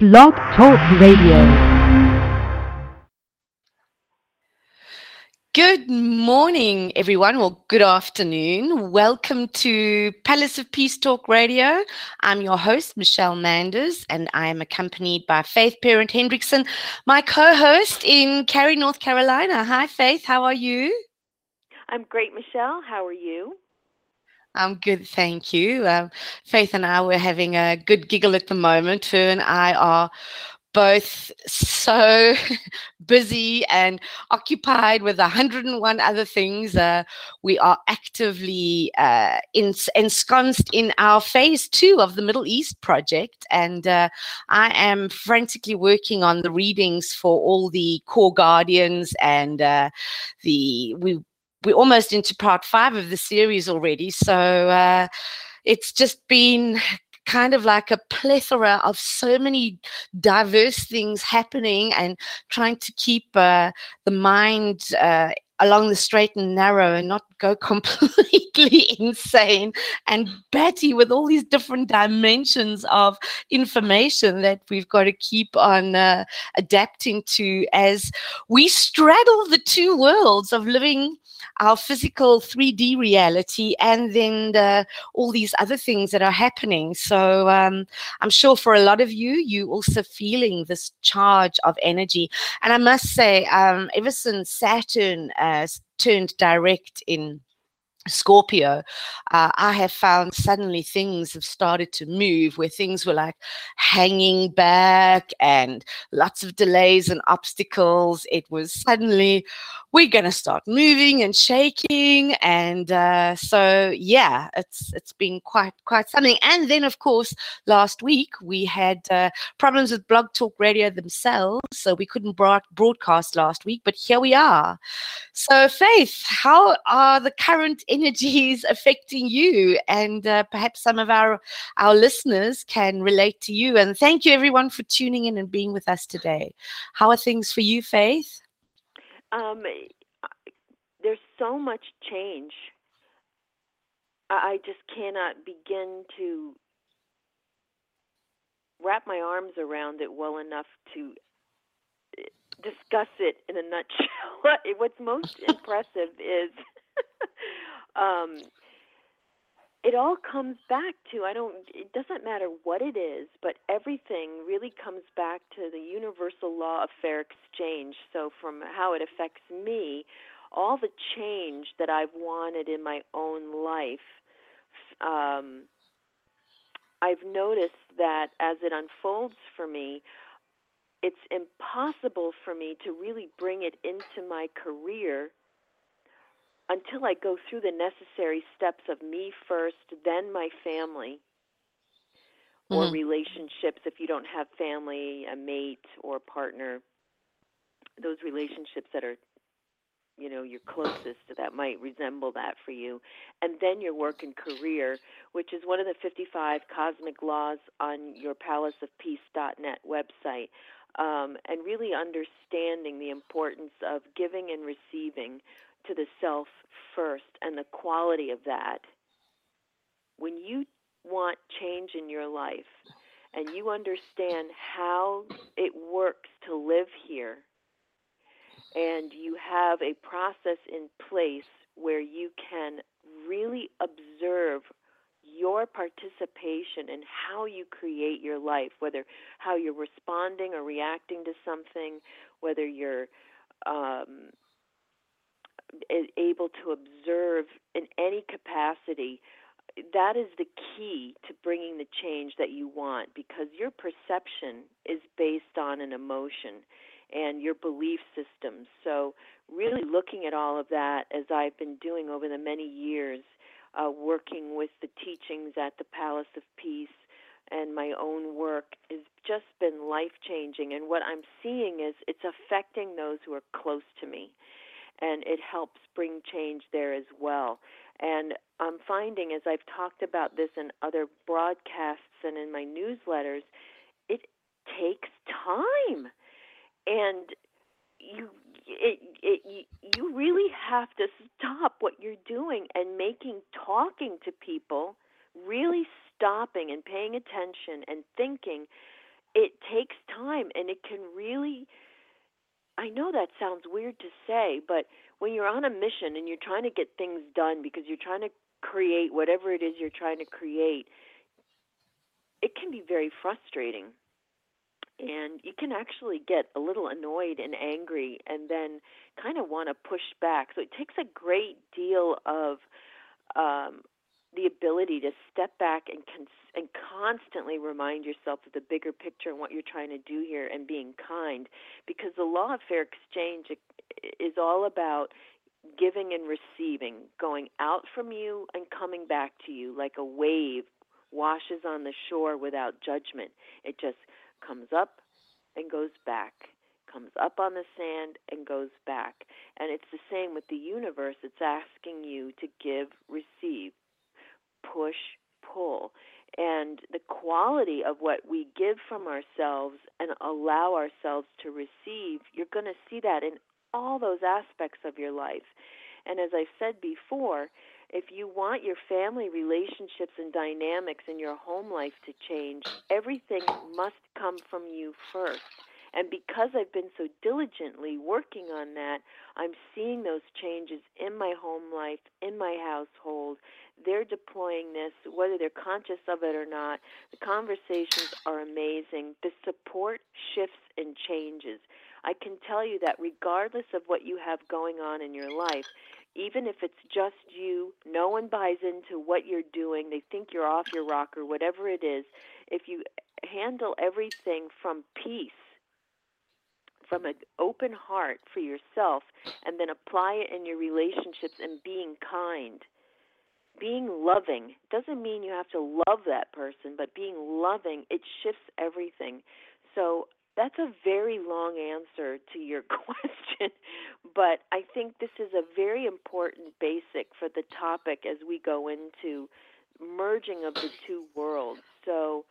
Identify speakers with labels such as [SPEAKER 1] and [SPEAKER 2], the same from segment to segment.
[SPEAKER 1] Blog Talk Radio.
[SPEAKER 2] Good morning, everyone. Well, good afternoon. Welcome to Palace of Peace Talk Radio. I'm your host, Michelle Manders, and I am accompanied by Faith Parent Hendrickson, my co-host in Cary, North Carolina. Hi, Faith. How are you?
[SPEAKER 3] I'm great, Michelle. How are you?
[SPEAKER 2] I'm good, thank you. Faith and I were having a good giggle at the moment. Her and I are both so busy and occupied with 101 other things. We are actively ensconced in our phase 2 of the Middle East project, and I am frantically working on the readings for all the core guardians, and we're almost into part 5 of the series already. So it's just been kind of like a plethora of so many diverse things happening, and trying to keep the mind along the straight and narrow and not go completely insane and batty with all these different dimensions of information that we've got to keep on adapting to as we straddle the two worlds of living our physical 3D reality and then all these other things that are happening. So I'm sure for a lot of you also feeling this charge of energy. And I must say, ever since Saturn turned direct in Scorpio, I have found suddenly things have started to move, where things were like hanging back and lots of delays and obstacles. It was suddenly, we're going to start moving and shaking. And so, yeah, it's been quite something. And then, of course, last week we had problems with Blog Talk Radio themselves, so we couldn't broadcast last week, but here we are. So, Faith, how are the current energies affecting you? And perhaps some of our listeners can relate to you. And thank you, everyone, for tuning in and being with us today. How are things for you, Faith?
[SPEAKER 3] There's so much change. I just cannot begin to wrap my arms around it well enough to discuss it in a nutshell. What's most impressive is it all comes back to, it doesn't matter what it is, but everything really comes back to the universal law of fair exchange. So from how it affects me, all the change that I've wanted in my own life, I've noticed that as it unfolds for me, it's impossible for me to really bring it into my career until I go through the necessary steps of me first, then my family, or relationships. If you don't have family, a mate or partner, those relationships that are, you're closest to, that might resemble that for you. And then your work and career, which is one of the 55 cosmic laws on your palaceofpeace.net website. And really understanding the importance of giving and receiving to the self first, and the quality of that. When you want change in your life and you understand how it works to live here, and you have a process in place where you can really observe your participation in how you create your life, whether how you're responding or reacting to something, whether you're able to observe in any capacity, that is the key to bringing the change that you want, because your perception is based on an emotion and your belief systems. So really looking at all of that, as I've been doing over the many years, working with the teachings at the Palace of Peace and my own work, has just been life-changing. And what I'm seeing is it's affecting those who are close to me, and it helps bring change there as well. And I'm finding, as I've talked about this in other broadcasts and in my newsletters, it takes time. And you really have to stop what you're doing and talking to people, really stopping and paying attention and thinking, it takes time, and it can really, I know that sounds weird to say, but when you're on a mission and you're trying to get things done because you're trying to create whatever it is you're trying to create, it can be very frustrating. And you can actually get a little annoyed and angry and then kind of want to push back. So it takes a great deal of the ability to step back and constantly remind yourself of the bigger picture and what you're trying to do here, and being kind, because the law of fair exchange is all about giving and receiving, going out from you and coming back to you like a wave washes on the shore without judgment. It just comes up and goes back, comes up on the sand and goes back. And it's the same with the universe. It's asking you to give, receive, push, pull. And the quality of what we give from ourselves and allow ourselves to receive, you're going to see that in all those aspects of your life. And as I've said before, if you want your family relationships and dynamics in your home life to change, everything must come from you first. And because I've been so diligently working on that, I'm seeing those changes in my home life, in my household. They're deploying this, whether they're conscious of it or not. The conversations are amazing. The support shifts and changes. I can tell you that regardless of what you have going on in your life, even if it's just you, no one buys into what you're doing, they think you're off your rocker, whatever it is, if you handle everything from peace, from an open heart for yourself, and then apply it in your relationships and being kind, being loving, doesn't mean you have to love that person, but being loving, it shifts everything. So that's a very long answer to your question, but I think this is a very important basic for the topic as we go into merging of the two worlds. So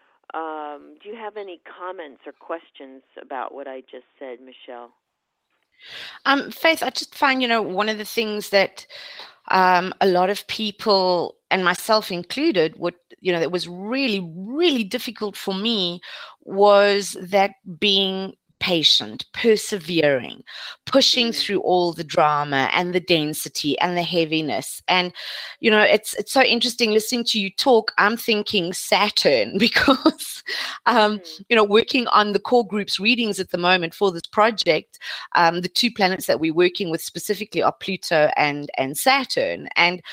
[SPEAKER 3] do you have any comments or questions about what I just said, Michelle?
[SPEAKER 2] Faith, I just find, one of the things that a lot of people, and myself included, that was really, really difficult for me was that being patient, persevering, pushing through all the drama and the density and the heaviness. And, it's so interesting listening to you talk. I'm thinking Saturn because, working on the core groups readings at the moment for this project, the two planets that we're working with specifically are Pluto and Saturn. And,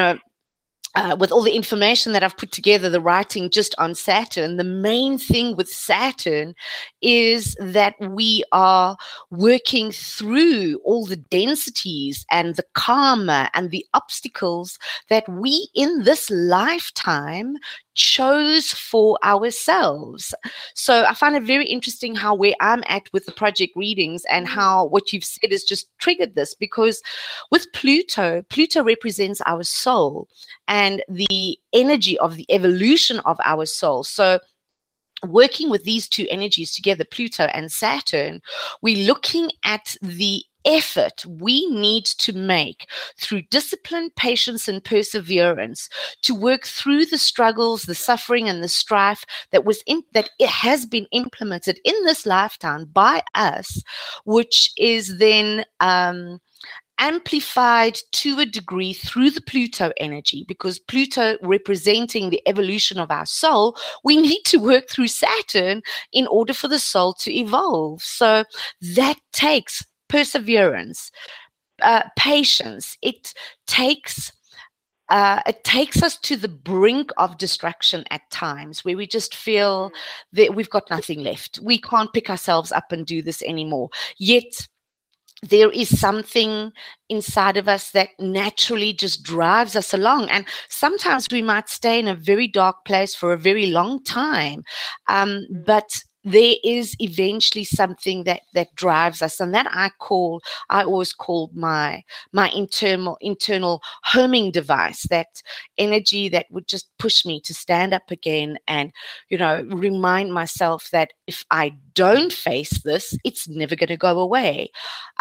[SPEAKER 2] with all the information that I've put together, the writing just on Saturn, the main thing with Saturn is that we are working through all the densities and the karma and the obstacles that we in this lifetime chose for ourselves. So I find it very interesting how where I'm at with the project readings and how what you've said has just triggered this, because with Pluto represents our soul and the energy of the evolution of our soul. So working with these two energies together, Pluto and Saturn, we're looking at the effort we need to make through discipline, patience, and perseverance to work through the struggles, the suffering, and the strife that it has been implemented in this lifetime by us, which is then amplified to a degree through the Pluto energy, because Pluto representing the evolution of our soul, we need to work through Saturn in order for the soul to evolve. So that takes perseverance, patience. It takes us to the brink of destruction at times where we just feel that we've got nothing left. We can't pick ourselves up and do this anymore. Yet there is something inside of us that naturally just drives us along. And sometimes we might stay in a very dark place for a very long time. But there is eventually something that drives us, and that I always call my internal homing device, that energy that would just push me to stand up again and, remind myself that if I don't face this, it's never going to go away.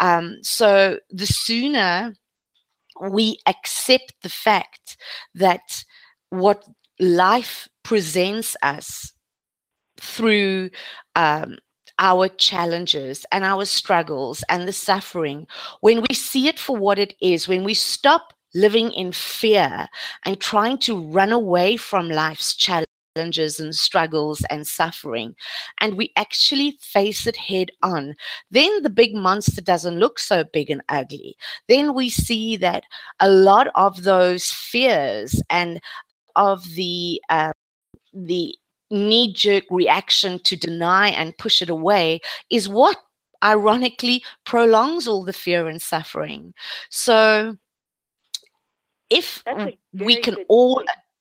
[SPEAKER 2] So the sooner we accept the fact that what life presents us through our challenges and our struggles and the suffering, when we see it for what it is, when we stop living in fear and trying to run away from life's challenges and struggles and suffering, and we actually face it head on, then the big monster doesn't look so big and ugly. Then we see that a lot of those fears and of the knee-jerk reaction to deny and push it away is what ironically prolongs all the fear and suffering. So if we can all,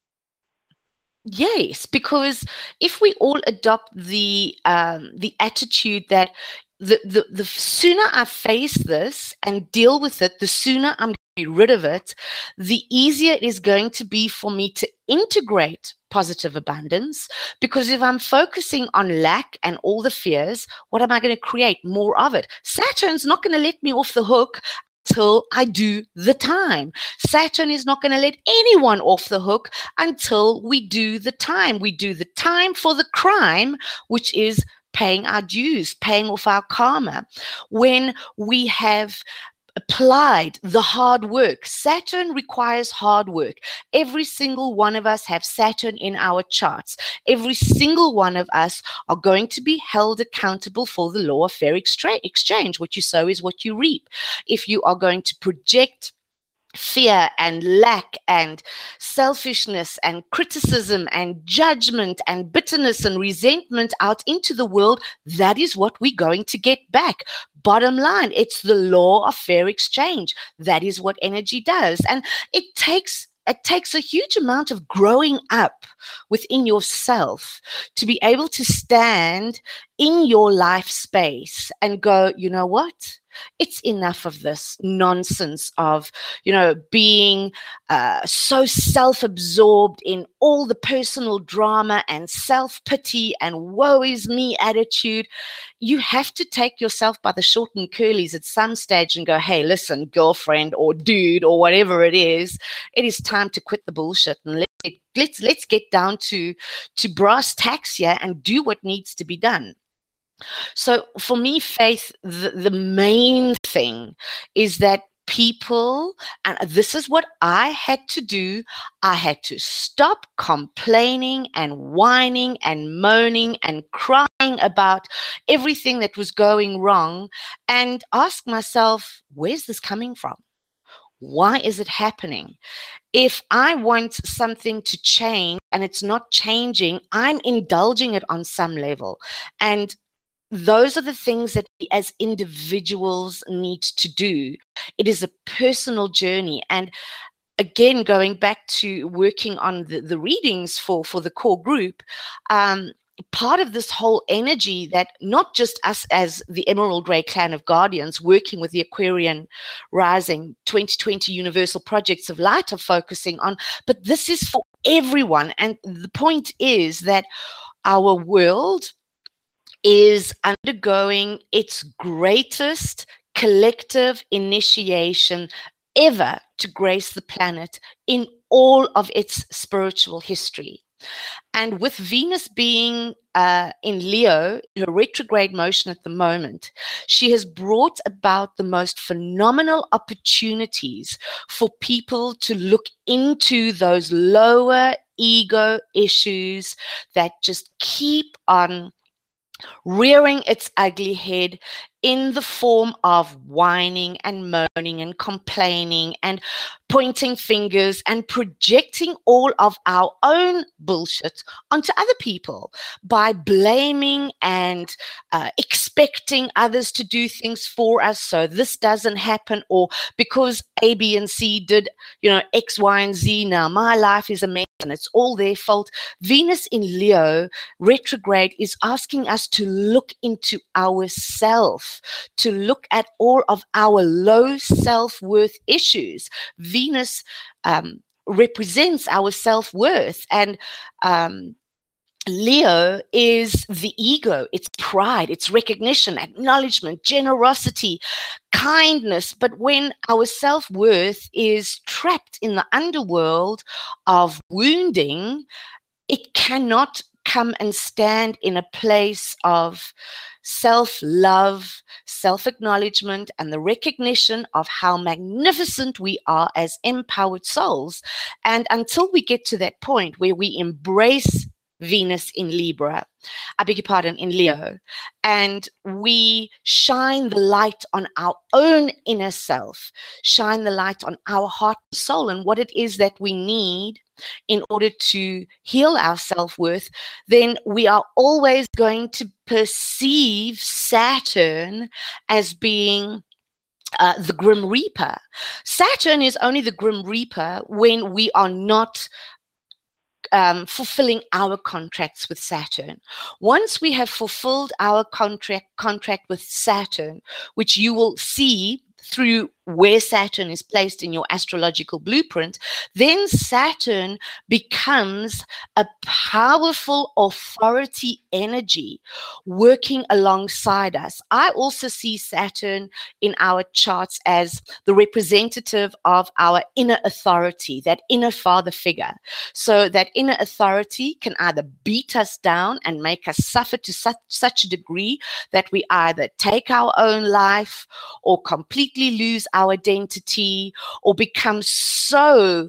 [SPEAKER 2] yes, because if we all adopt the attitude that the sooner I face this and deal with it, the sooner I'm going to be rid of it, the easier it is going to be for me to integrate positive abundance. Because if I'm focusing on lack and all the fears, what am I going to create? More of it. Saturn's not going to let me off the hook until I do the time. Saturn is not going to let anyone off the hook until we do the time. We do the time for the crime, which is paying our dues, paying off our karma. When we have applied the hard work, Saturn requires hard work. Every single one of us have Saturn in our charts. Every single one of us are going to be held accountable for the law of fair exchange. What you sow is what you reap. If you are going to project fear and lack and selfishness and criticism and judgment and bitterness and resentment out into the world, that is what we're going to get back. Bottom line, it's the law of fair exchange. That is what energy does. And it takes a huge amount of growing up within yourself to be able to stand in your life space and go, you know what? It's enough of this nonsense of, being so self-absorbed in all the personal drama and self-pity and woe is me attitude. You have to take yourself by the short and curlies at some stage and go, hey, listen, girlfriend or dude or whatever it is time to quit the bullshit and let's get down to brass tacks here and do what needs to be done. So for me, Faith, the main thing is that people, and this is what I had to do, I had to stop complaining and whining and moaning and crying about everything that was going wrong and ask myself, where's this coming from? Why is it happening? If I want something to change and it's not changing, I'm indulging it on some level. And those are the things that we as individuals need to do. It is a personal journey. And again, going back to working on the readings for the core group, part of this whole energy that not just us as the Emerald Ray Clan of Guardians working with the Aquarian Rising 2020 Universal Projects of Light are focusing on, but this is for everyone. And the point is that our world is undergoing its greatest collective initiation ever to grace the planet in all of its spiritual history. And with Venus being in Leo, her retrograde motion at the moment, she has brought about the most phenomenal opportunities for people to look into those lower ego issues that just keep on rearing its ugly head in the form of whining and moaning and complaining and pointing fingers and projecting all of our own bullshit onto other people by blaming and expecting others to do things for us so this doesn't happen, or because A, B, and C did, X, Y, and Z, now my life is a mess and it's all their fault. Venus in Leo retrograde is asking us to look into ourselves, to look at all of our low self-worth issues. Venus represents our self-worth, and Leo is the ego, it's pride, it's recognition, acknowledgement, generosity, kindness. But when our self-worth is trapped in the underworld of wounding, it cannot come and stand in a place of self-love, self-acknowledgement, and the recognition of how magnificent we are as empowered souls. And until we get to that point where we embrace Venus in Libra, I beg your pardon, in Leo, and we shine the light on our own inner self, shine the light on our heart and soul and what it is that we need in order to heal our self-worth, then we are always going to perceive Saturn as being the Grim Reaper. Saturn is only the Grim Reaper when we are not fulfilling our contracts with Saturn. Once we have fulfilled our contract with Saturn, which you will see through where Saturn is placed in your astrological blueprint, then Saturn becomes a powerful authority energy working alongside us. I also see Saturn in our charts as the representative of our inner authority, that inner father figure. So that inner authority can either beat us down and make us suffer to such a degree that we either take our own life or completely lose our identity or become so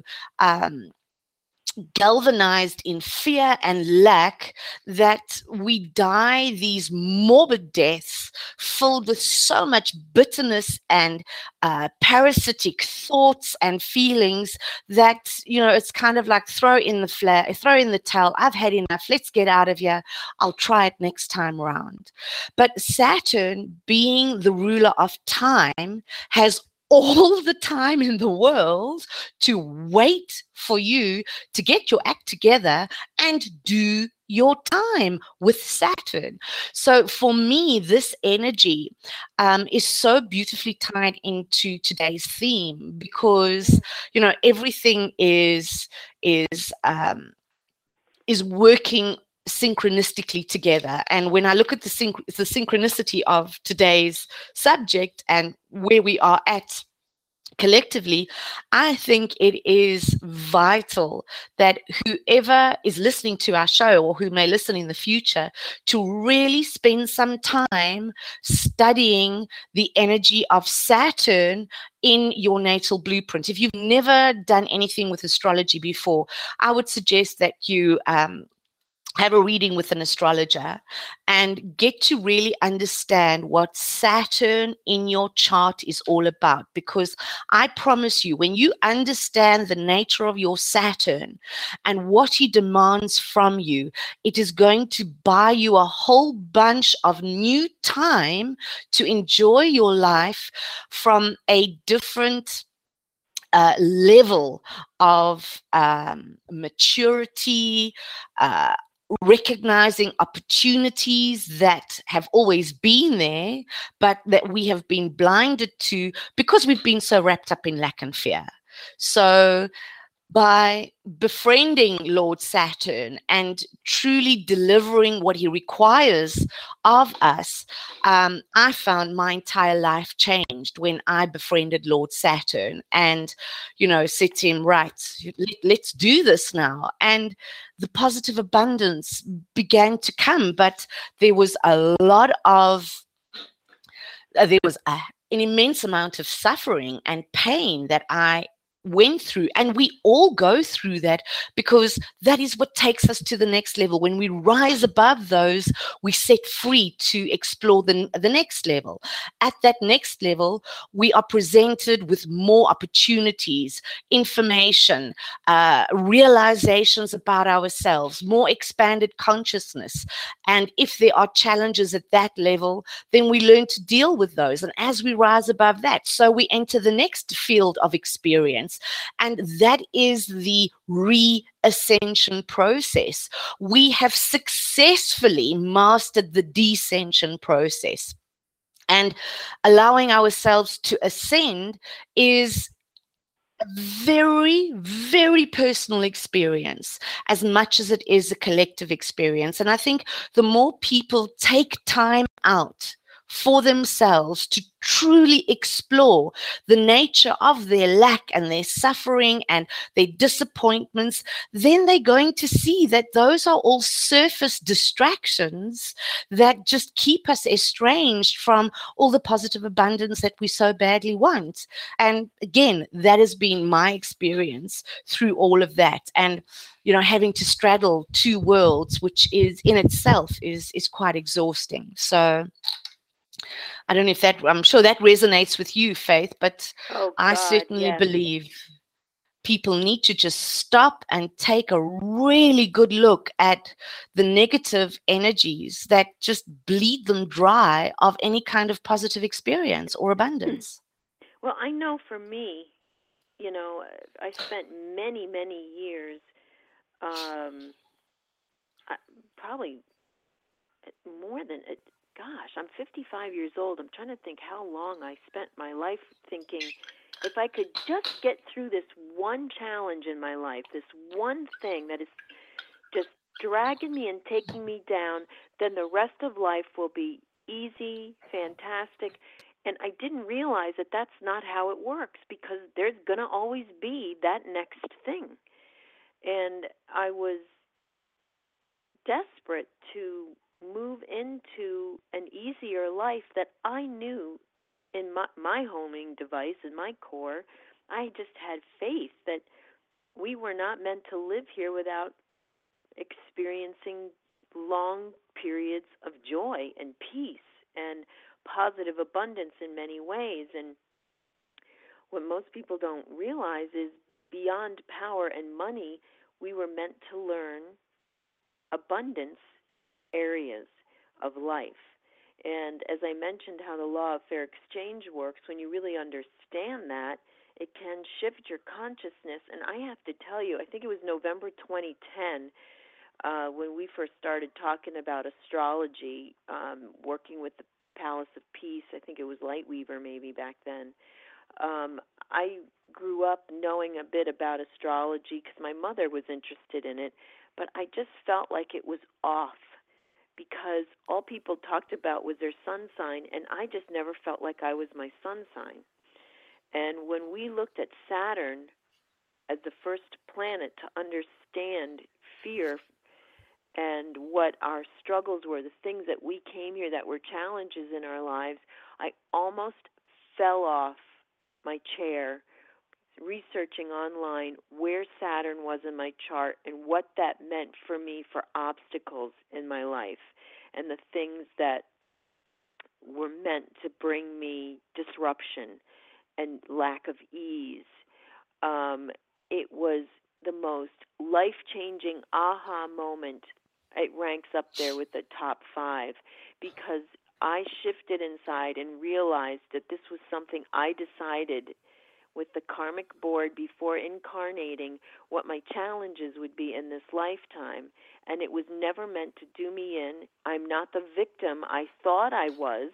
[SPEAKER 2] galvanized in fear and lack that we die these morbid deaths filled with so much bitterness and parasitic thoughts and feelings that, you know, it's kind of like throw in the towel. I've had enough. Let's get out of here. I'll try it next time around. But Saturn, being the ruler of time, has all the time in the world to wait for you to get your act together and do your time with Saturn. So for me, this energy is so beautifully tied into today's theme because, you know, everything is working synchronistically together. And when I look at the synchronicity of today's subject and where we are at collectively, I think it is vital that whoever is listening to our show or who may listen in the future to really spend some time studying the energy of Saturn in your natal blueprint. If you've never done anything with astrology before, I would suggest that you have a reading with an astrologer and get to really understand what Saturn in your chart is all about. Because I promise you, when you understand the nature of your Saturn and what he demands from you, it is going to buy you a whole bunch of new time to enjoy your life from a different level of maturity, recognizing opportunities that have always been there, but that we have been blinded to because we've been so wrapped up in lack and fear. So by befriending Lord Saturn and truly delivering what he requires of us, I found my entire life changed when I befriended Lord Saturn and, you know, said to him, right, let's do this now. And the positive abundance began to come, but there was an immense amount of suffering and pain that I went through, and we all go through that because that is what takes us to the next level. When we rise above those, we set free to explore the next level. At that next level, we are presented with more opportunities, information, realizations about ourselves, more expanded consciousness. And if there are challenges at that level, then we learn to deal with those. And as we rise above that, so we enter the next field of experience. And that is the re-ascension process. We have successfully mastered the descension process. And allowing ourselves to ascend is a very, very personal experience as much as it is a collective experience. And I think the more people take time out for themselves to truly explore the nature of their lack and their suffering and their disappointments, then they're going to see that those are all surface distractions that just keep us estranged from all the positive abundance that we so badly want. And again, that has been my experience through all of that. And having to straddle two worlds, which is in itself is quite exhausting. So I don't know if that, I'm sure that resonates with you, Faith, but
[SPEAKER 3] Oh
[SPEAKER 2] I
[SPEAKER 3] God,
[SPEAKER 2] certainly
[SPEAKER 3] yes.
[SPEAKER 2] believe people need to just stop and take a really good look at the negative energies that just bleed them dry of any kind of positive experience or abundance.
[SPEAKER 3] Well, I know for me, I spent many, many years, probably more than, gosh, I'm 55 years old. I'm trying to think how long I spent my life thinking, if I could just get through this one challenge in my life, this one thing that is just dragging me and taking me down, then the rest of life will be easy, fantastic. And I didn't realize that that's not how it works, because there's going to always be that next thing. And I was desperate to move into an easier life that I knew in my homing device, in my core. I just had faith that we were not meant to live here without experiencing long periods of joy and peace and positive abundance in many ways. And what most people don't realize is, beyond power and money, we were meant to learn abundance areas of life. And as I mentioned, how the law of fair exchange works, when you really understand that, it can shift your consciousness. And I have to tell you, I think it was November 2010, when we first started talking about astrology, working with the Palace of Peace. I think it was Lightweaver maybe back then. I grew up knowing a bit about astrology because my mother was interested in it, but I just felt like it was off, because all people talked about was their sun sign, and I just never felt like I was my sun sign. And when we looked at Saturn as the first planet to understand fear and what our struggles were, the things that we came here that were challenges in our lives, I almost fell off my chair researching online where Saturn was in my chart and what that meant for me for obstacles in my life and the things that were meant to bring me disruption and lack of ease. It was the most life-changing aha moment. It ranks up there with the top 5, because I shifted inside and realized that this was something I decided with the karmic board before incarnating what my challenges would be in this lifetime, and it was never meant to do me in. I'm not the victim I thought I was,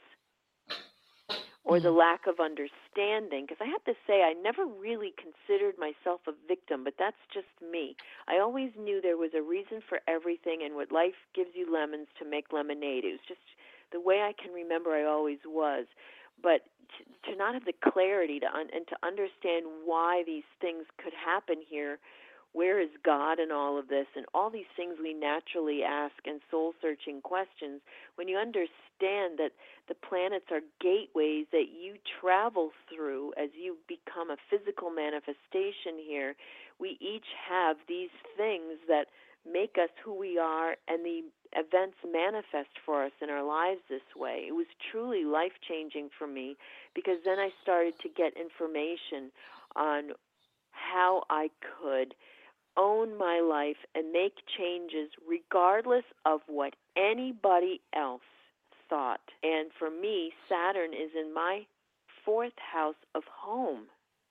[SPEAKER 3] or the lack of understanding, because I have to say I never really considered myself a victim, but that's just me. I always knew there was a reason for everything, and what life gives you lemons to make lemonade. It was just the way I can remember I always was. But to not have the clarity and to understand why these things could happen here, where is God in all of this, and all these things we naturally ask and soul-searching questions, when you understand that the planets are gateways that you travel through as you become a physical manifestation here, we each have these things that make us who we are, and the events manifest for us in our lives this way. It was truly life-changing for me, because then I started to get information on how I could own my life and make changes regardless of what anybody else thought. And for me, Saturn is in my 4th house of home.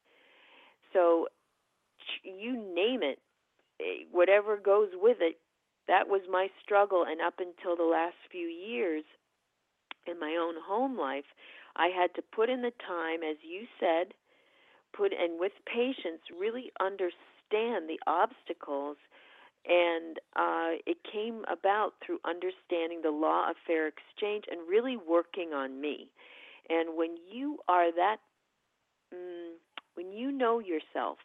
[SPEAKER 3] So you name it, whatever goes with it, that was my struggle. And up until the last few years in my own home life, I had to put in the time, as you said, and with patience, really understand the obstacles And it came about through understanding the law of fair exchange and really working on me. And when you are that, when you know yourself,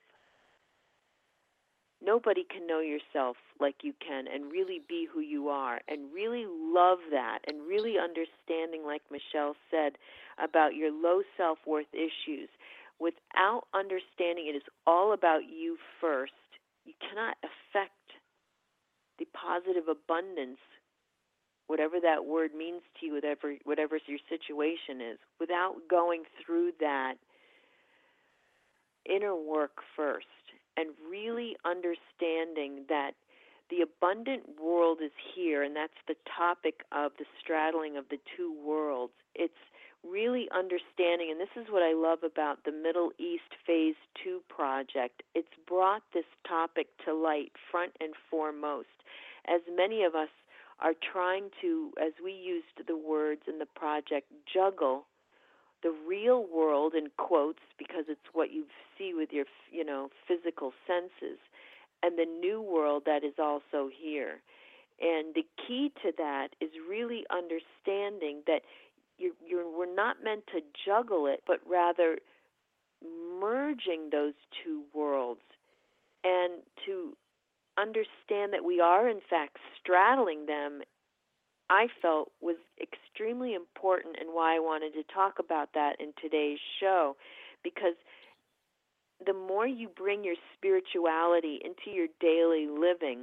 [SPEAKER 3] nobody can know yourself like you can and really be who you are and really love that and really understanding, like Michelle said, about your low self-worth issues. Without understanding it is all about you first, you cannot affect the positive abundance, whatever that word means to you, whatever your situation is, without going through that inner work first and really understanding that the abundant world is here, and that's the topic of the straddling of the two worlds. It's really understanding, and this is what I love about the Middle East Phase 2 project. It's brought this topic to light front and foremost, as many of us are trying to, as we used the words in the project, juggle the real world, in quotes, because it's what you see with your, physical senses, and the new world that is also here. And the key to that is really understanding that we're not meant to juggle it, but rather merging those two worlds, and to understand that we are, in fact, straddling them, I felt was extremely important, and why I wanted to talk about that in today's show, because the more you bring your spirituality into your daily living,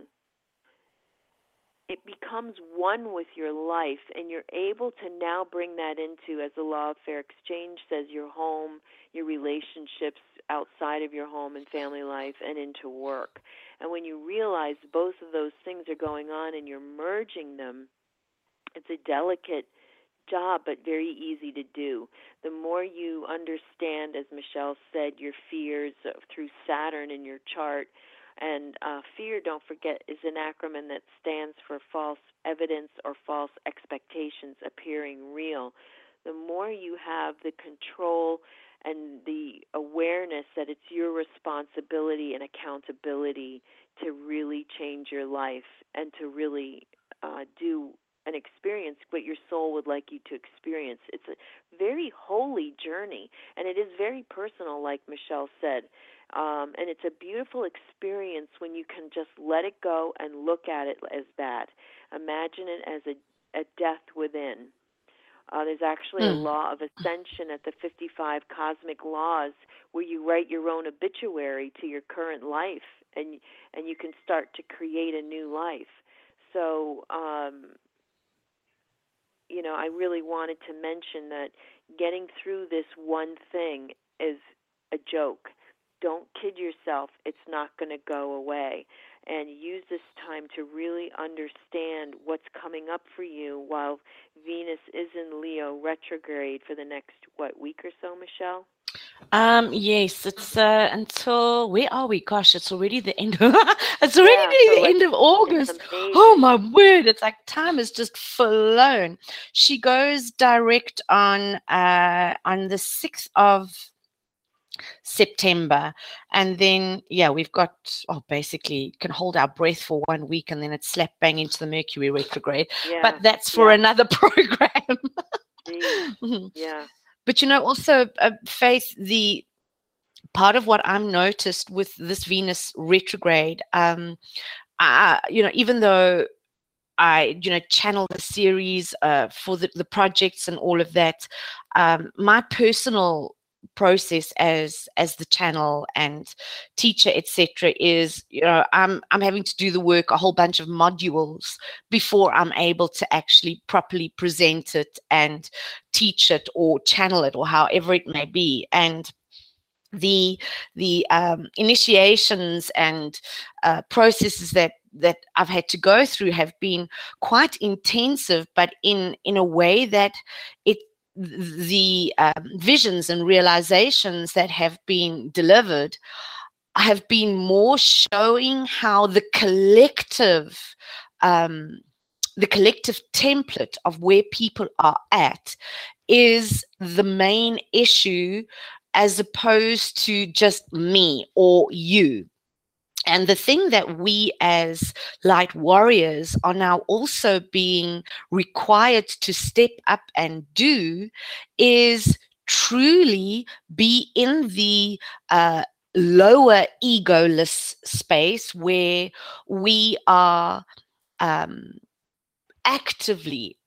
[SPEAKER 3] it becomes one with your life, and you're able to now bring that into, as the law of fair exchange says, your home, your relationships outside of your home and family life, and into work. And when you realize both of those things are going on and you're merging them, it's a delicate job, but very easy to do. The more you understand, as Michelle said, your fears through Saturn in your chart, and fear, don't forget, is an acronym that stands for false evidence or false expectations appearing real. The more you have the control and the awareness that it's your responsibility and accountability to really change your life and to really do and experience what your soul would like you to experience. It's a very holy journey, and it is very personal, like Michelle said. And it's a beautiful experience when you can just let it go and look at it as that. Imagine it as a death within. There's actually a law of ascension at the 55 cosmic laws where you write your own obituary to your current life, and you can start to create a new life. So, I really wanted to mention that getting through this one thing is a joke. Don't kid yourself. It's not going to go away. And use this time to really understand what's coming up for you while Venus is in Leo retrograde for the next, week or so, Michelle?
[SPEAKER 2] Yes, it's until, where are we? Gosh, it's already the end of it's already the end of August. Oh my word, it's like time has just flown. She goes direct on the 6th of September, and then we've got basically can hold our breath for 1 week, and then it's slap bang into the Mercury retrograde. But that's for another program.
[SPEAKER 3] Yeah.
[SPEAKER 2] But also, Faith, the part of what I'm noticed with this Venus retrograde, even though I, channel the series for the projects and all of that, my personal process as the channel and teacher, etc., is I'm having to do the work, a whole bunch of modules before I'm able to actually properly present it and teach it or channel it or however it may be. And the initiations and processes that I've had to go through have been quite intensive, but in a way that the visions and realizations that have been delivered have been more showing how the collective template of where people are at is the main issue, as opposed to just me or you. And the thing that we as light warriors are now also being required to step up and do is truly be in the lower egoless space where we are um, actively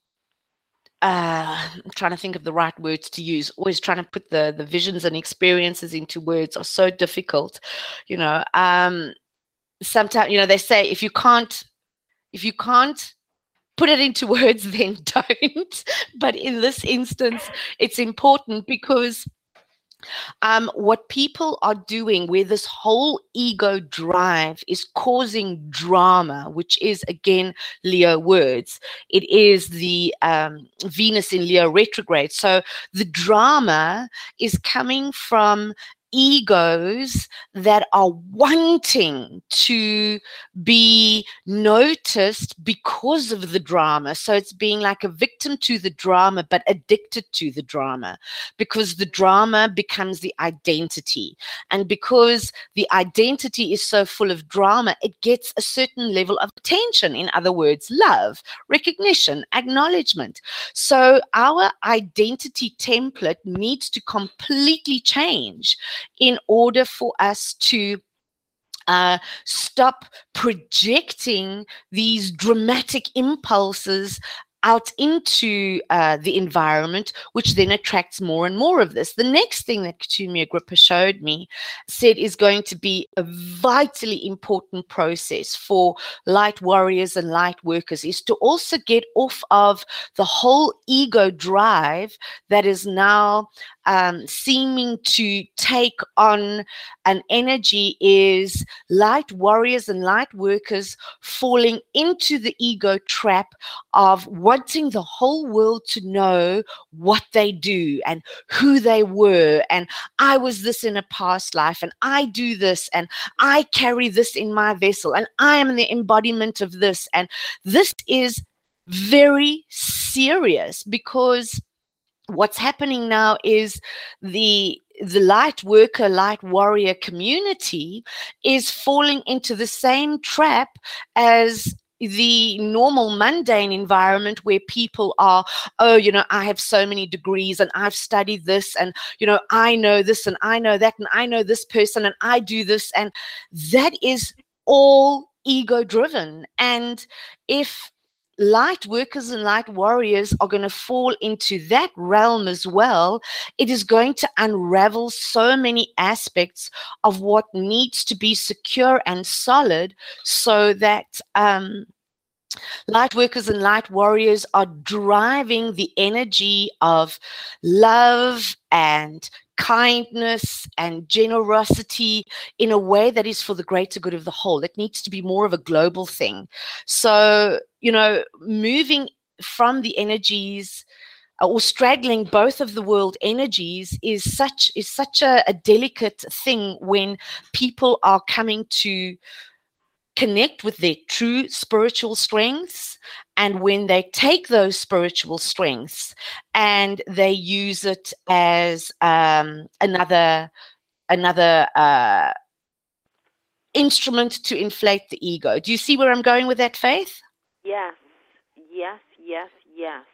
[SPEAKER 2] I'm trying to think of the right words to use. Always trying to put the visions and experiences into words are so difficult, you know. Sometimes, you know, they say if you can't put it into words, then don't. But in this instance, it's important because what people are doing, where this whole ego drive is causing drama, which is again Leo words. It is the Venus in Leo retrograde. So the drama is coming from egos that are wanting to be noticed because of the drama. So it's being like a victim to the drama, but addicted to the drama, because the drama becomes the identity. And because the identity is so full of drama, it gets a certain level of attention. In other words, love, recognition, acknowledgement. So our identity template needs to completely change in order for us to stop projecting these dramatic impulses out into the environment, which then attracts more and more of this. The next thing that Kutumi Agrippa showed me, said is going to be a vitally important process for light warriors and light workers is to also get off of the whole ego drive that is now seeming to take on an energy, is light warriors and light workers falling into the ego trap of wanting the whole world to know what they do and who they were. And I was this in a past life, and I do this, and I carry this in my vessel, and I am the embodiment of this. And this is very serious, because what's happening now is the light worker, light warrior community is falling into the same trap as the normal mundane environment, where people are, oh, you know, I have so many degrees and I've studied this, and, you know, I know this and I know that and I know this person and I do this. And that is all ego driven. And if light workers and light warriors are going to fall into that realm as well, it is going to unravel so many aspects of what needs to be secure and solid, so that light workers and light warriors are driving the energy of love and kindness and generosity in a way that is for the greater good of the whole. It needs to be more of a global thing. So, you know, moving from the energies or straddling both of the world energies is such a delicate thing when people are coming to connect with their true spiritual strengths, and when they take those spiritual strengths and they use it as another instrument to inflate the ego. Do you see where I'm going with that, Faith?
[SPEAKER 3] Yes, yes, yes, yes.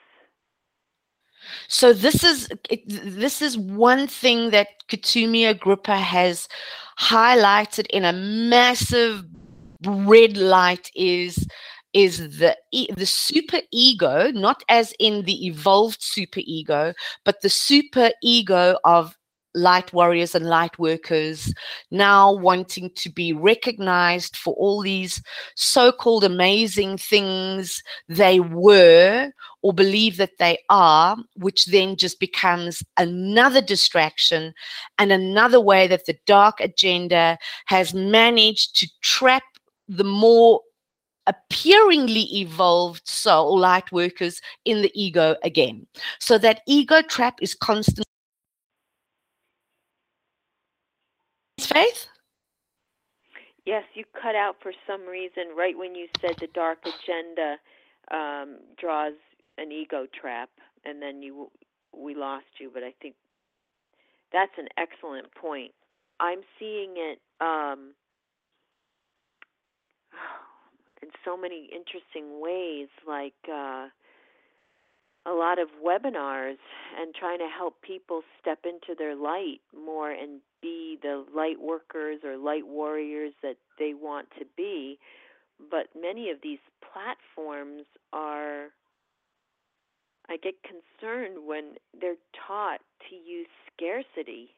[SPEAKER 2] So this is one thing that Kutumi Agrippa has highlighted in a massive red light, is the super ego, not as in the evolved super ego, but the super ego of light warriors and light workers now wanting to be recognized for all these so-called amazing things they were or believe that they are, which then just becomes another distraction and another way that the dark agenda has managed to trap the more appearingly evolved soul light workers in the ego again. So that ego trap is constant. Faith?
[SPEAKER 3] Yes, you cut out for some reason right when you said the dark agenda draws an ego trap, and then we lost you. But I think that's an excellent point. I'm seeing it in so many interesting ways, like a lot of webinars and trying to help people step into their light more and be the light workers or light warriors that they want to be. But many of these platforms are, I get concerned when they're taught to use scarcity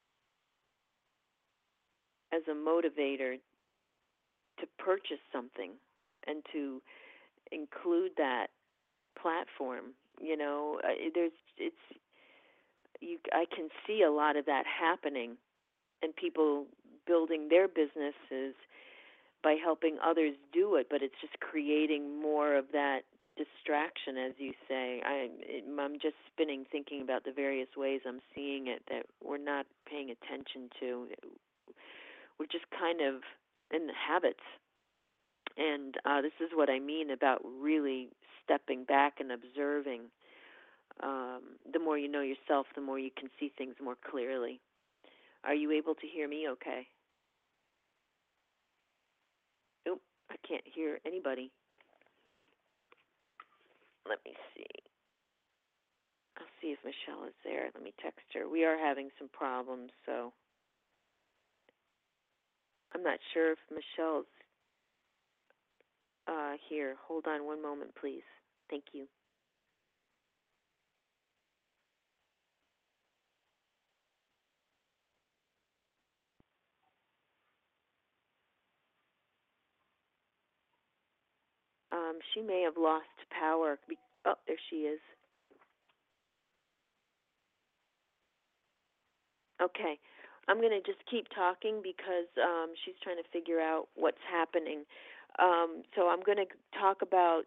[SPEAKER 3] as a motivator to purchase something and to include that platform. I can see a lot of that happening, and people building their businesses by helping others do it, but it's just creating more of that distraction, as you say. I'm just spinning, thinking about the various ways I'm seeing it that we're not paying attention to. We're just kind of in the habits. And this is what I mean about really stepping back and observing. The more you know yourself, the more you can see things more clearly. Are you able to hear me okay? Nope, I can't hear anybody. Let me see. I'll see if Michelle is there. Let me text her. We are having some problems, so I'm not sure if Michelle's here. Hold on one moment, please. Thank you. She may have lost power. Oh, there she is. Okay. I'm going to just keep talking because she's trying to figure out what's happening. So I'm going to talk about,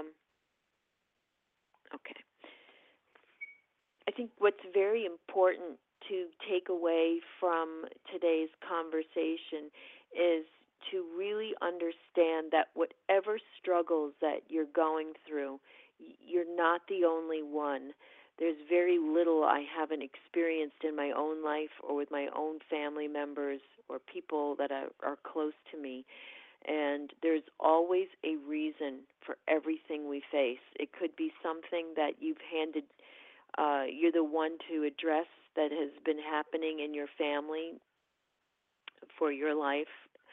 [SPEAKER 3] okay. I think what's very important to take away from today's conversation is to really understand that whatever struggles that you're going through, you're not the only one. There's very little I haven't experienced in my own life or with my own family members or people that are close to me. And there's always a reason for everything we face. It could be something that you've you're the one to address that has been happening in your family for your life,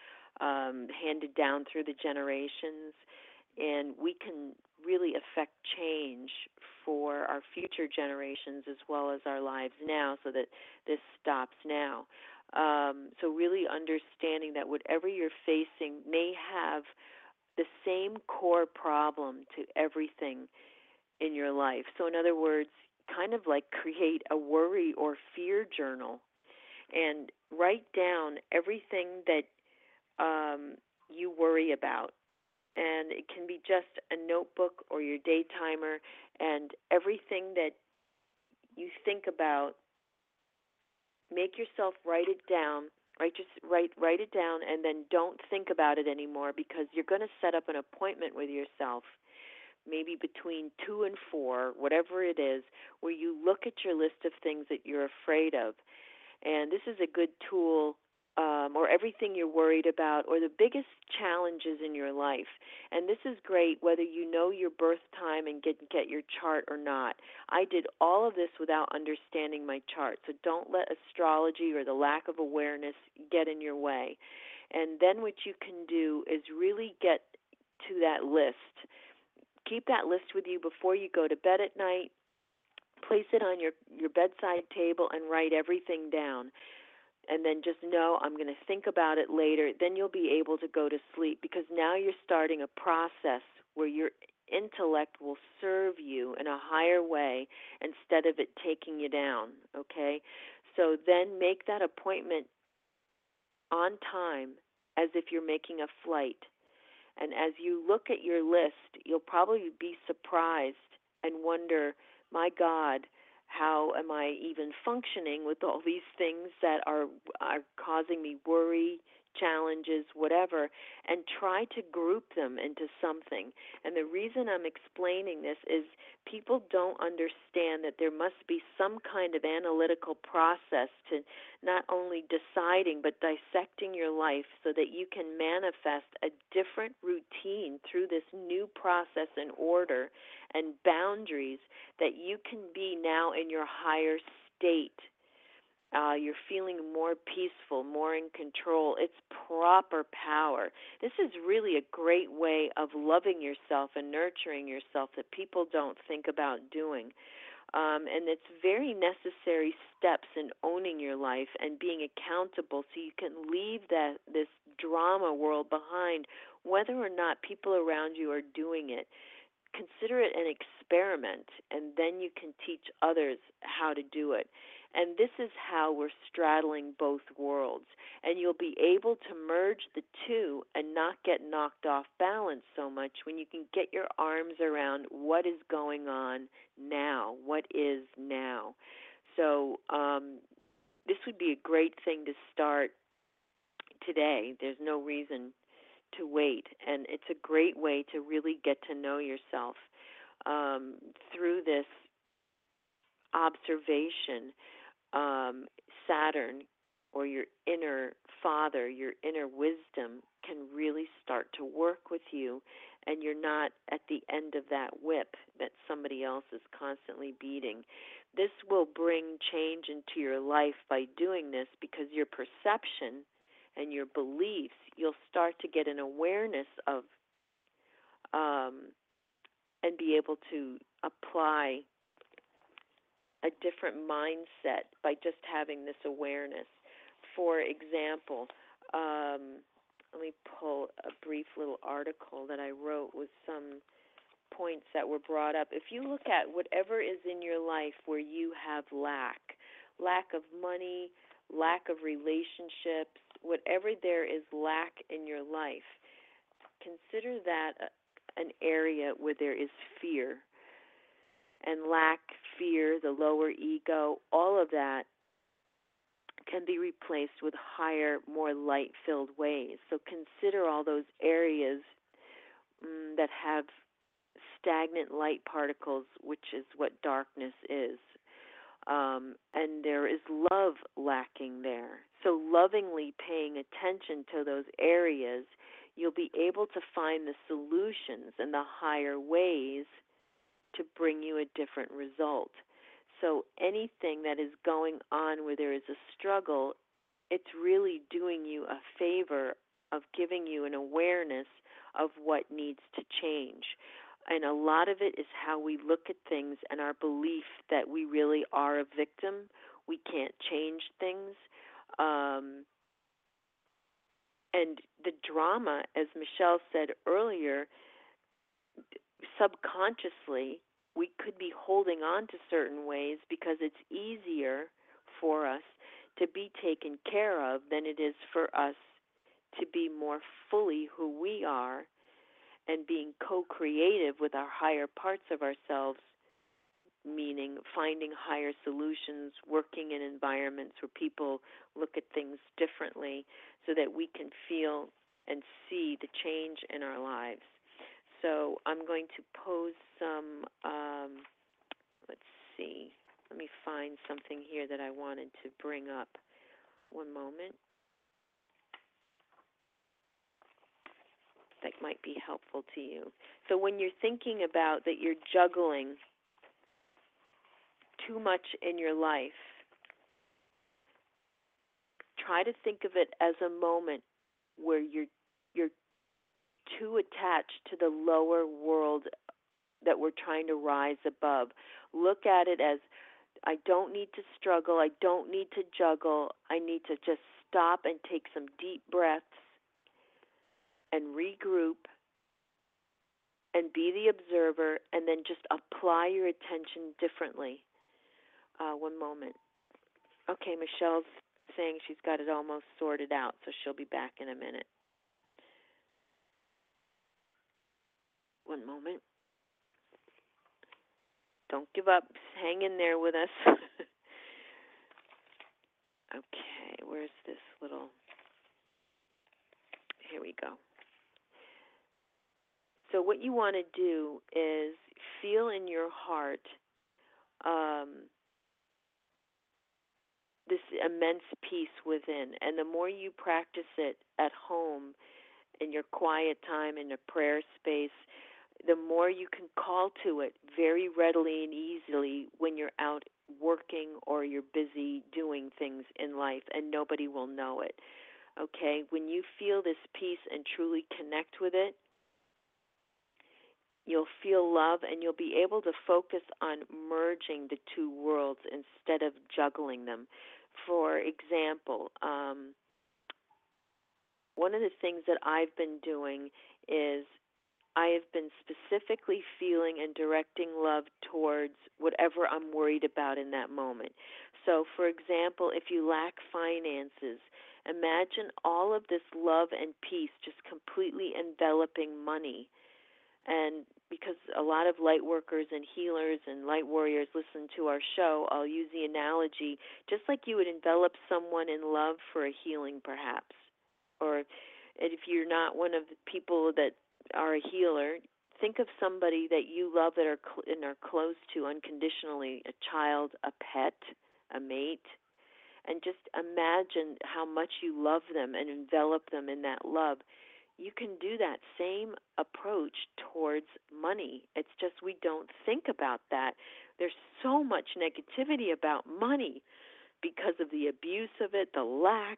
[SPEAKER 3] handed down through the generations, and we can really affect change for our future generations as well as our lives now so that this stops now. So really understanding that whatever you're facing may have the same core problem to everything in your life. So in other words, kind of like create a worry or fear journal and write down everything that you worry about. And it can be just a notebook or your day timer, and everything that you think about, make yourself write it down. Write it down, and then don't think about it anymore, because you're going to set up an appointment with yourself, maybe between 2 and 4, whatever it is, where you look at your list of things that you're afraid of. And this is a good tool, or everything you're worried about, or the biggest challenges in your life. And this is great whether you know your birth time and get your chart or not. I did all of this without understanding my chart, so don't let astrology or the lack of awareness get in your way. And then what you can do is really get to that list. Keep that list with you before you go to bed at night. Place it on your bedside table and write everything down. And then just know I'm going to think about it later. Then you'll be able to go to sleep, because now you're starting a process where your intellect will serve you in a higher way instead of it taking you down, okay? So then make that appointment on time as if you're making a flight. And as you look at your list, you'll probably be surprised and wonder, my God, how am I even functioning with all these things that are causing me worry, challenges, whatever, and try to group them into something. And the reason I'm explaining this is people don't understand that there must be some kind of analytical process to not only deciding but dissecting your life so that you can manifest a different routine through this new process and order and boundaries that you can be now in your higher state. You're feeling more peaceful, more in control. It's proper power. This is really a great way of loving yourself and nurturing yourself that people don't think about doing. And it's very necessary steps in owning your life and being accountable so you can leave this drama world behind, whether or not people around you are doing it. Consider it an experiment, and then you can teach others how to do it. And this is how we're straddling both worlds. And you'll be able to merge the two and not get knocked off balance so much when you can get your arms around what is going on now, what is now. So this would be a great thing to start today. There's no reason to wait, and it's a great way to really get to know yourself through this observation. Saturn, or your inner father, your inner wisdom, can really start to work with you, and you're not at the end of that whip that somebody else is constantly beating. This will bring change into your life by doing this, because your perception and your beliefs, you'll start to get an awareness of and be able to apply a different mindset by just having this awareness. For example, let me pull a brief little article that I wrote with some points that were brought up. If you look at whatever is in your life where you have lack of money, lack of relationships, whatever there is lack in your life, consider that an area where there is fear. And lack, fear, the lower ego, all of that can be replaced with higher, more light-filled ways. So consider all those areas that have stagnant light particles, which is what darkness is. And there is love lacking there. So lovingly paying attention to those areas, you'll be able to find the solutions and the higher ways to bring you a different result. So anything that is going on where there is a struggle, it's really doing you a favor of giving you an awareness of what needs to change. And a lot of it is how we look at things and our belief that we really are a victim. We can't change things. And the drama, as Michelle said earlier, subconsciously, we could be holding on to certain ways because it's easier for us to be taken care of than it is for us to be more fully who we are and being co-creative with our higher parts of ourselves, meaning finding higher solutions, working in environments where people look at things differently so that we can feel and see the change in our lives. So I'm going to pose some, let's see, let me find something here that I wanted to bring up. One moment. That might be helpful to you. So when you're thinking about that you're juggling too much in your life, try to think of it as a moment where you're too attached to the lower world that we're trying to rise above. Look at it as, I don't need to struggle, I don't need to juggle, I need to just stop and take some deep breaths and regroup and be the observer, and then just apply your attention differently. One moment. Okay, Michelle's saying she's got it almost sorted out, so she'll be back in a minute. One moment. Don't give up. Hang in there with us. Okay, where's this little... Here we go. So what you want to do is feel in your heart this immense peace within. And the more you practice it at home, in your quiet time, in a prayer space, the more you can call to it very readily and easily when you're out working or you're busy doing things in life, and nobody will know it. Okay? When you feel this peace and truly connect with it, you'll feel love, and you'll be able to focus on merging the two worlds instead of juggling them. For example, one of the things that I've been doing is I have been specifically feeling and directing love towards whatever I'm worried about in that moment. So, for example, if you lack finances, imagine all of this love and peace just completely enveloping money. And because a lot of light workers and healers and light warriors listen to our show, I'll use the analogy just like you would envelop someone in love for a healing, perhaps. Or if you're not one of the people that are a healer, think of somebody that you love that are close to unconditionally, a child, a pet, a mate, and just imagine how much you love them and envelop them in that love. You can do that same approach towards money. It's just we don't think about that. There's so much negativity about money because of the abuse of it, the lack,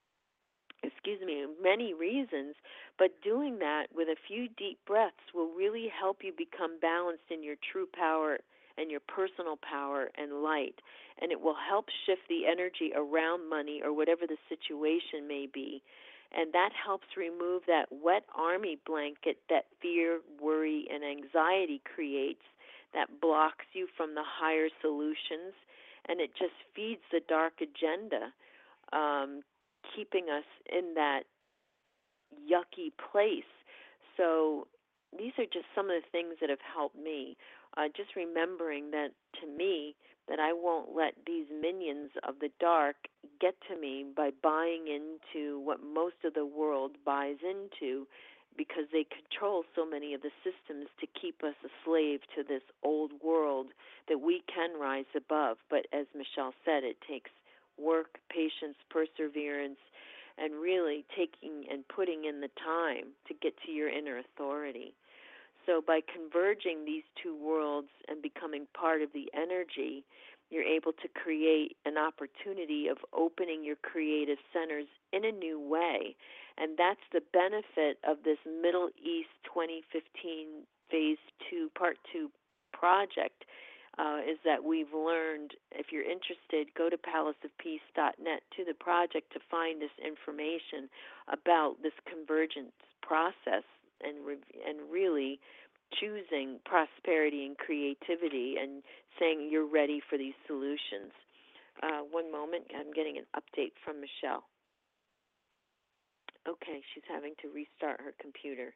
[SPEAKER 3] many reasons, but doing that with a few deep breaths will really help you become balanced in your true power and your personal power and light, and it will help shift the energy around money or whatever the situation may be, and that helps remove that wet army blanket that fear, worry, and anxiety creates that blocks you from the higher solutions, and it just feeds the dark agenda, keeping us in that yucky place. So these are just some of the things that have helped me. Just remembering that, to me, that I won't let these minions of the dark get to me by buying into what most of the world buys into, because they control so many of the systems to keep us a slave to this old world that we can rise above. But as Michelle said, it takes work, patience, perseverance, and really taking and putting in the time to get to your inner authority. So by converging these two worlds and becoming part of the energy, you're able to create an opportunity of opening your creative centers in a new way. And that's the benefit of this Middle East 2015 Phase 2, Part 2 project, is that we've learned, if you're interested, go to palaceofpeace.net to the project to find this information about this convergence process and really choosing prosperity and creativity and saying you're ready for these solutions. One moment, I'm getting an update from Michelle. Okay, she's having to restart her computer.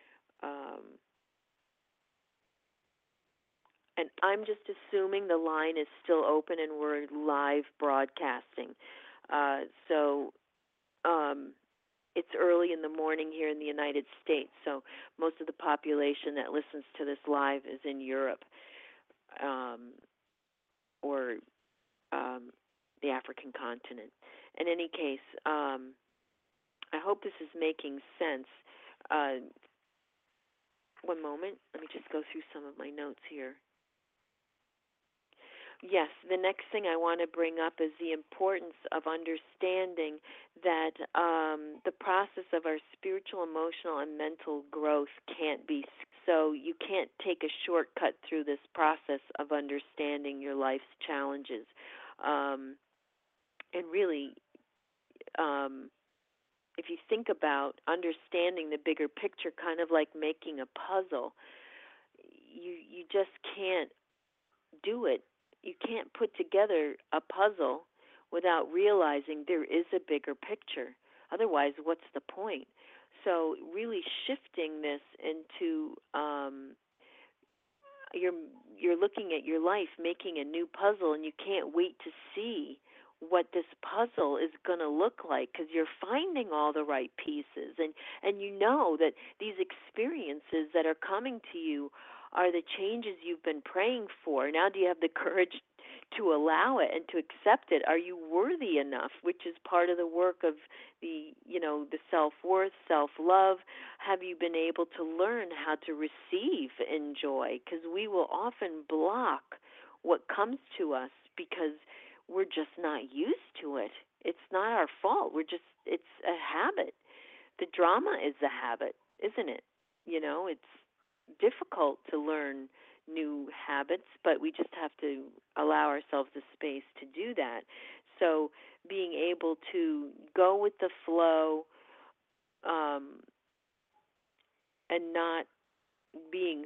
[SPEAKER 3] And I'm just assuming the line is still open and we're live broadcasting. So it's early in the morning here in the United States, so most of the population that listens to this live is in Europe or the African continent. In any case, I hope this is making sense. One moment. Let me just go through some of my notes here. Yes, the next thing I want to bring up is the importance of understanding that the process of our spiritual, emotional, and mental growth can't be. So you can't take a shortcut through this process of understanding your life's challenges. And really, if you think about understanding the bigger picture, kind of like making a puzzle, you just can't do it. You can't put together a puzzle without realizing there is a bigger picture. Otherwise, what's the point? So really shifting this into you're looking at your life, making a new puzzle, and you can't wait to see what this puzzle is going to look like, because you're finding all the right pieces, and you know that these experiences that are coming to you are the changes you've been praying for. Now do you have the courage to allow it and to accept it? Are you worthy enough, which is part of the work of the, the self-worth, self-love? Have you been able to learn how to receive in joy? Because we will often block what comes to us because we're just not used to it. It's not our fault. It's a habit. The drama is the habit, isn't it? It's difficult to learn new habits, but we just have to allow ourselves the space to do that. So being able to go with the flow, and not being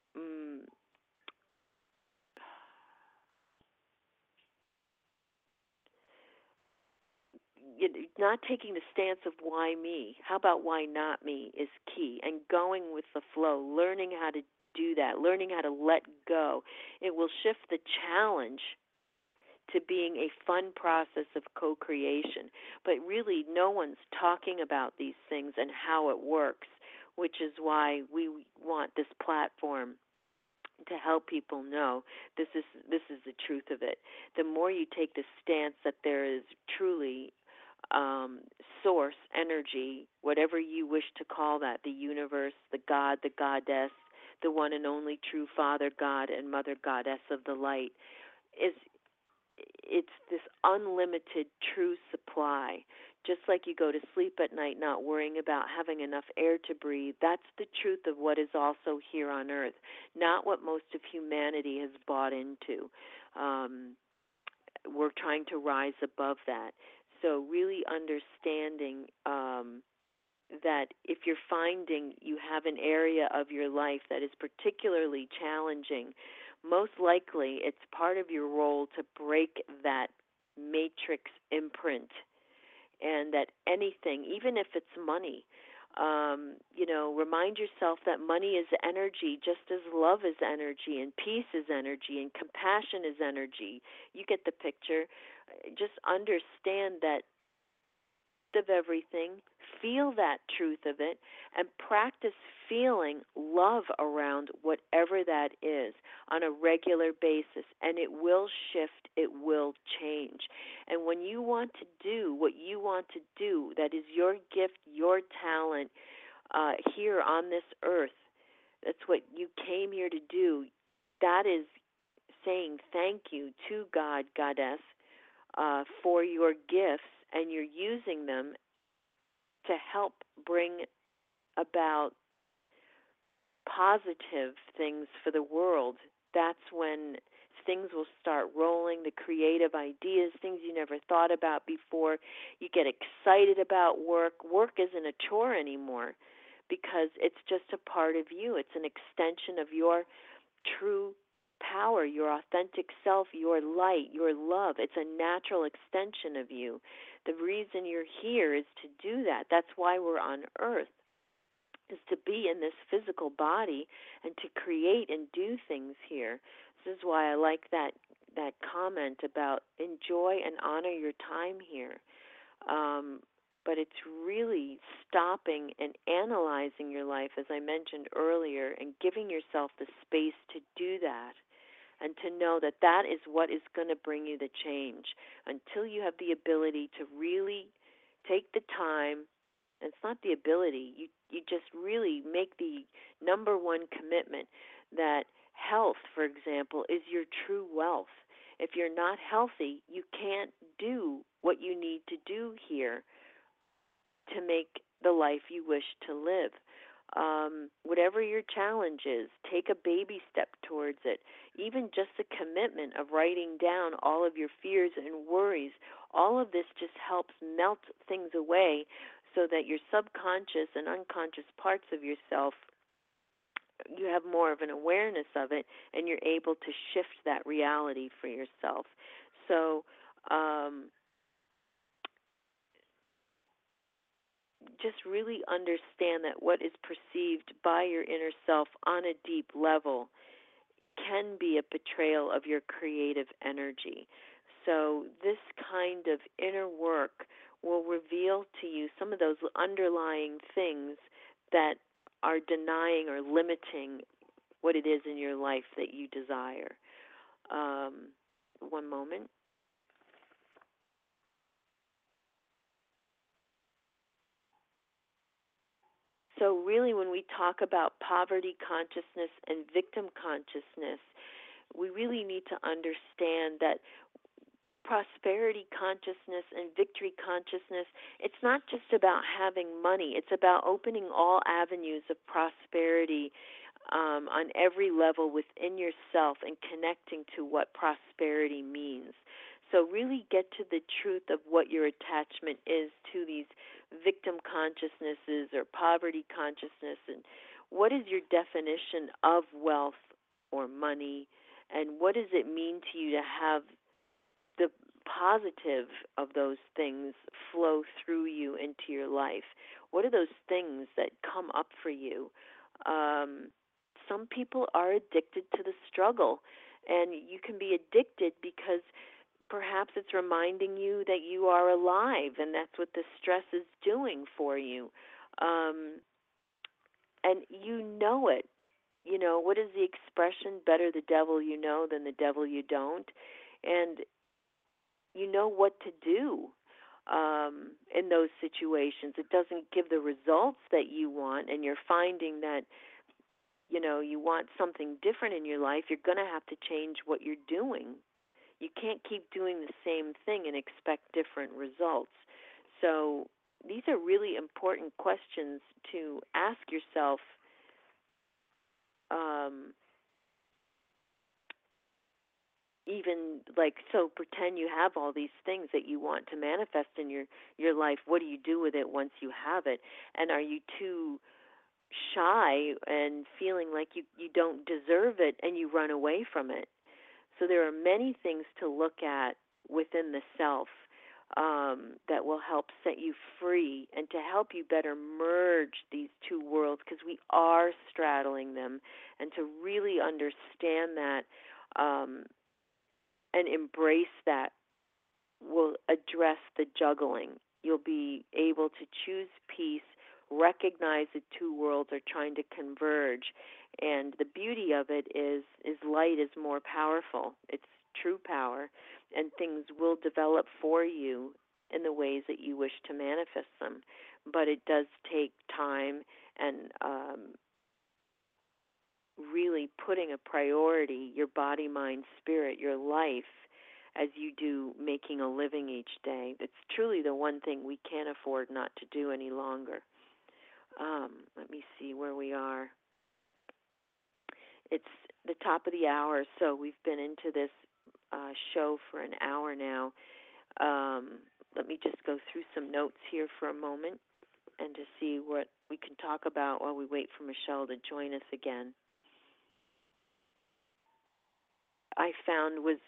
[SPEAKER 3] not taking the stance of why me. How about why not me is key, and going with the flow, learning how to do that, learning how to let go. It will shift the challenge to being a fun process of co-creation. But really, no one's talking about these things and how it works, which is why we want this platform to help people know this is the truth of it. The more you take the stance that there is truly source, energy, whatever you wish to call that, the universe, the God, the goddess, the one and only true Father God and Mother Goddess of the light, it's this unlimited true supply. Just like you go to sleep at night not worrying about having enough air to breathe, that's the truth of what is also here on earth, not what most of humanity has bought into. We're trying to rise above that. So really understanding that if you're finding you have an area of your life that is particularly challenging, most likely it's part of your role to break that matrix imprint, and that anything, even if it's money, remind yourself that money is energy, just as love is energy, and peace is energy, and compassion is energy. You get the picture. Just understand that of everything, feel that truth of it, and practice feeling love around whatever that is on a regular basis, and it will shift, it will change. And when you want to do what you want to do, that is your gift, your talent here on this earth, that's what you came here to do, that is saying thank you to God, Goddess, for your gifts, and you're using them to help bring about positive things for the world. That's when things will start rolling, the creative ideas, things you never thought about before. You get excited about work. Work isn't a chore anymore because it's just a part of you. It's an extension of your true power, your authentic self, your light, your love. It's a natural extension of you. The reason you're here is to do that. That's why we're on earth, is to be in this physical body and to create and do things here. This is why I like that comment about enjoy and honor your time here. But it's really stopping and analyzing your life, as I mentioned earlier, and giving yourself the space to do that, and to know that that is what is going to bring you the change. Until you have the ability to really take the time, and it's not the ability, you just really make the number one commitment that health, for example, is your true wealth. If you're not healthy, you can't do what you need to do here to make the life you wish to live. Whatever your challenge is, take a baby step towards it. Even just the commitment of writing down all of your fears and worries, all of this just helps melt things away so that your subconscious and unconscious parts of yourself, you have more of an awareness of it, and you're able to shift that reality for yourself. So just really understand that what is perceived by your inner self on a deep level can be a betrayal of your creative energy. So this kind of inner work will reveal to you some of those underlying things that are denying or limiting what it is in your life that you desire. One moment. So really, when we talk about poverty consciousness and victim consciousness, we really need to understand that prosperity consciousness and victory consciousness, it's not just about having money. It's about opening all avenues of prosperity on every level within yourself and connecting to what prosperity means. So really get to the truth of what your attachment is to these victim consciousnesses or poverty consciousness, and what is your definition of wealth or money, and what does it mean to you to have the positive of those things flow through you into your life? What are those things that come up for you? Some people are addicted to the struggle, and you can be addicted because perhaps it's reminding you that you are alive, and that's what the stress is doing for you. And you know it. You know, what is the expression? Better the devil you know than the devil you don't. And you know what to do in those situations. It doesn't give the results that you want, and you're finding that, you know, you want something different in your life. You're going to have to change what you're doing. You can't keep doing the same thing and expect different results. So these are really important questions to ask yourself. Even like, so pretend you have all these things that you want to manifest in your life. What do you do with it once you have it? And are you too shy and feeling like you don't deserve it and you run away from it? So there are many things to look at within the self that will help set you free and to help you better merge these two worlds, because we are straddling them, and to really understand that and embrace that will address the juggling. You'll be able to choose peace, recognize the two worlds are trying to converge, and the beauty of it is light is more powerful. It's true power, and things will develop for you in the ways that you wish to manifest them. But it does take time and really putting a priority, your body, mind, spirit, your life, as you do making a living each day. It's truly the one thing we can't afford not to do any longer. Let me see where we are. It's the top of the hour, so we've been into this show for an hour now. Let me just go through some notes here for a moment and to see what we can talk about while we wait for Michelle to join us again. I found was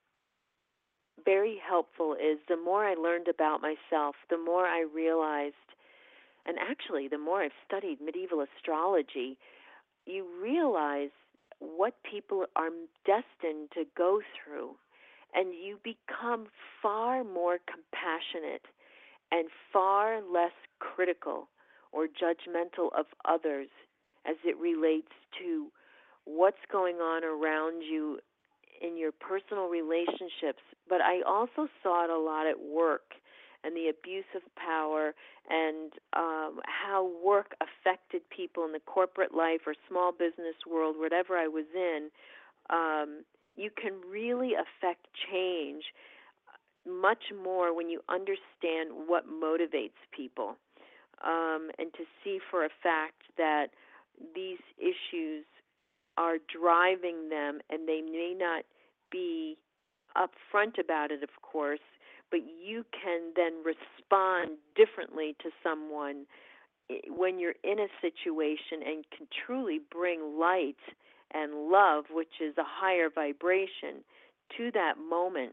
[SPEAKER 3] very helpful is the more I learned about myself, the more I realized, and actually the more I've studied medieval astrology, you realize what people are destined to go through, and you become far more compassionate and far less critical or judgmental of others as it relates to what's going on around you in your personal relationships. But I also saw it a lot at work and the abuse of power and how work affected people in the corporate life or small business world, whatever I was in. You can really affect change much more when you understand what motivates people, and to see for a fact that these issues are driving them, and they may not be upfront about it, of course, but you can then respond differently to someone when you're in a situation and can truly bring light and love, which is a higher vibration, to that moment,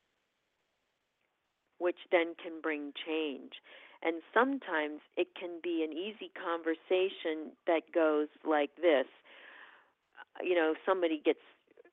[SPEAKER 3] which then can bring change. And sometimes it can be an easy conversation that goes like this. somebody gets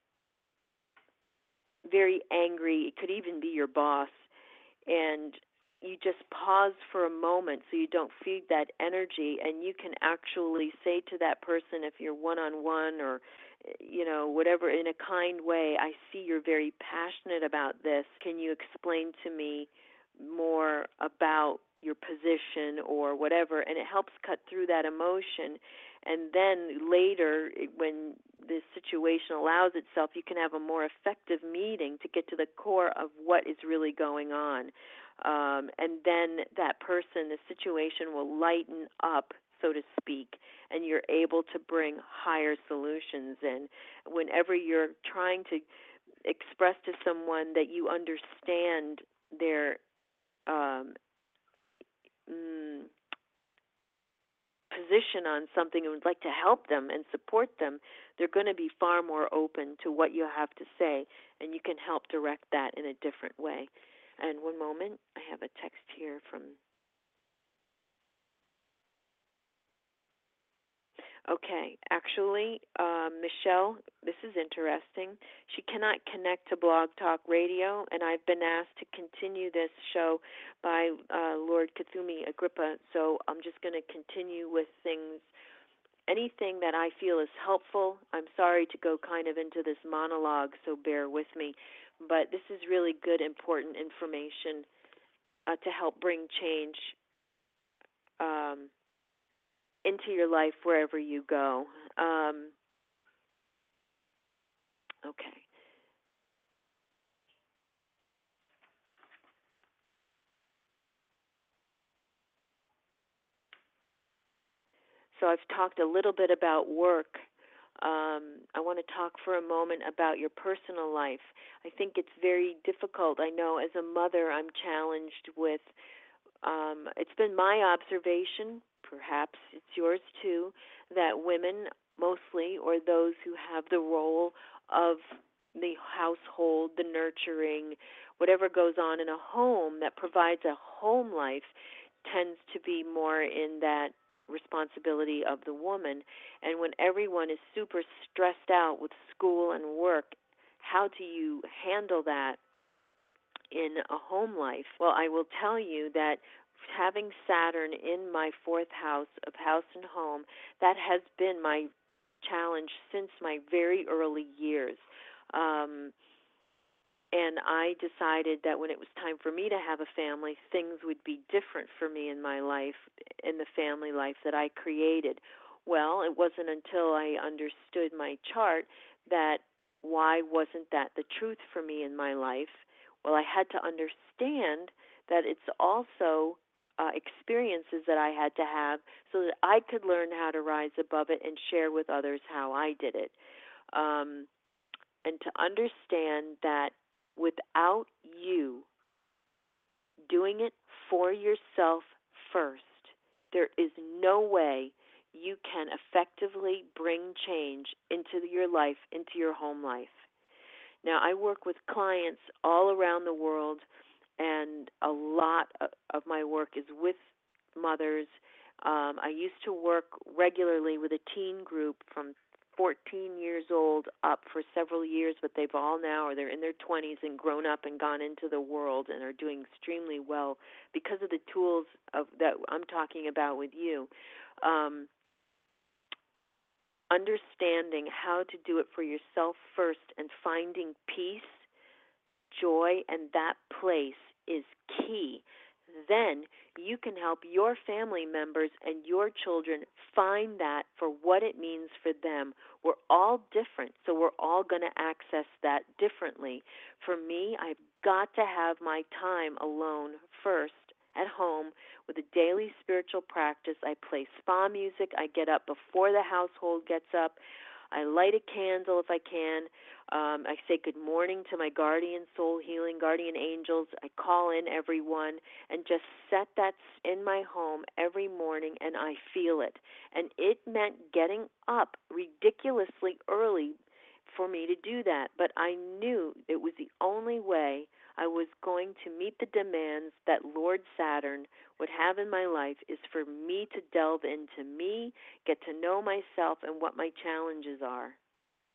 [SPEAKER 3] very angry. It could even be your boss, and you just pause for a moment so you don't feed that energy, and you can actually say to that person, if you're one-on-one or whatever, in a kind way, I see you're very passionate about this. Can you explain to me more about your position or whatever? And it helps cut through that emotion. And then later, when the situation allows itself, you can have a more effective meeting to get to the core of what is really going on. And then that person, the situation will lighten up, so to speak, and you're able to bring higher solutions in. Whenever you're trying to express to someone that you understand their position on something and would like to help them and support them, they're going to be far more open to what you have to say, and you can help direct that in a different way. And one moment, I have a text here from... Okay, actually, Michelle, this is interesting. She cannot connect to Blog Talk Radio, and I've been asked to continue this show by Lord Kuthumi Agrippa, so I'm just going to continue with things, anything that I feel is helpful. I'm sorry to go kind of into this monologue, so bear with me, but this is really good, important information to help bring change into your life wherever you go. Okay. So I've talked a little bit about work. I want to talk for a moment about your personal life. I think it's very difficult. I know as a mother I'm challenged with, it's been my observation, perhaps it's yours too, that women mostly, or those who have the role of the household, the nurturing, whatever goes on in a home that provides a home life, tends to be more in that responsibility of the woman. And when everyone is super stressed out with school and work, how do you handle that in a home life? Well, I will tell you that having Saturn in my fourth house of house and home, that has been my challenge since my very early years. And I decided that when it was time for me to have a family, things would be different for me in my life, in the family life that I created. Well, it wasn't until I understood my chart that why wasn't that the truth for me in my life? Well, I had to understand that it's also experiences that I had to have so that I could learn how to rise above it and share with others how I did it. And to understand that without you doing it for yourself first, there is no way you can effectively bring change into your life, into your home life. Now, I work with clients all around the world, and a lot of my work is with mothers. I used to work regularly with a teen group from 14 years old up for several years, but they've all now, or they're in their 20s and grown up and gone into the world and are doing extremely well because of the tools that I'm talking about with you. Understanding how to do it for yourself first and finding peace, joy, and that place is key. Then you can help your family members and your children find that for what it means for them. We're all different, so we're all going to access that differently. For me, I've got to have my time alone first at home with a daily spiritual practice. I play spa music. I get up before the household gets up. I light a candle if I can. I say good morning to my guardian soul healing, guardian angels. I call in everyone and just set that in my home every morning, and I feel it. And it meant getting up ridiculously early for me to do that, but I knew it was the only way I was going to meet the demands that Lord Saturn would have in my life, is for me to delve into me, get to know myself and what my challenges are.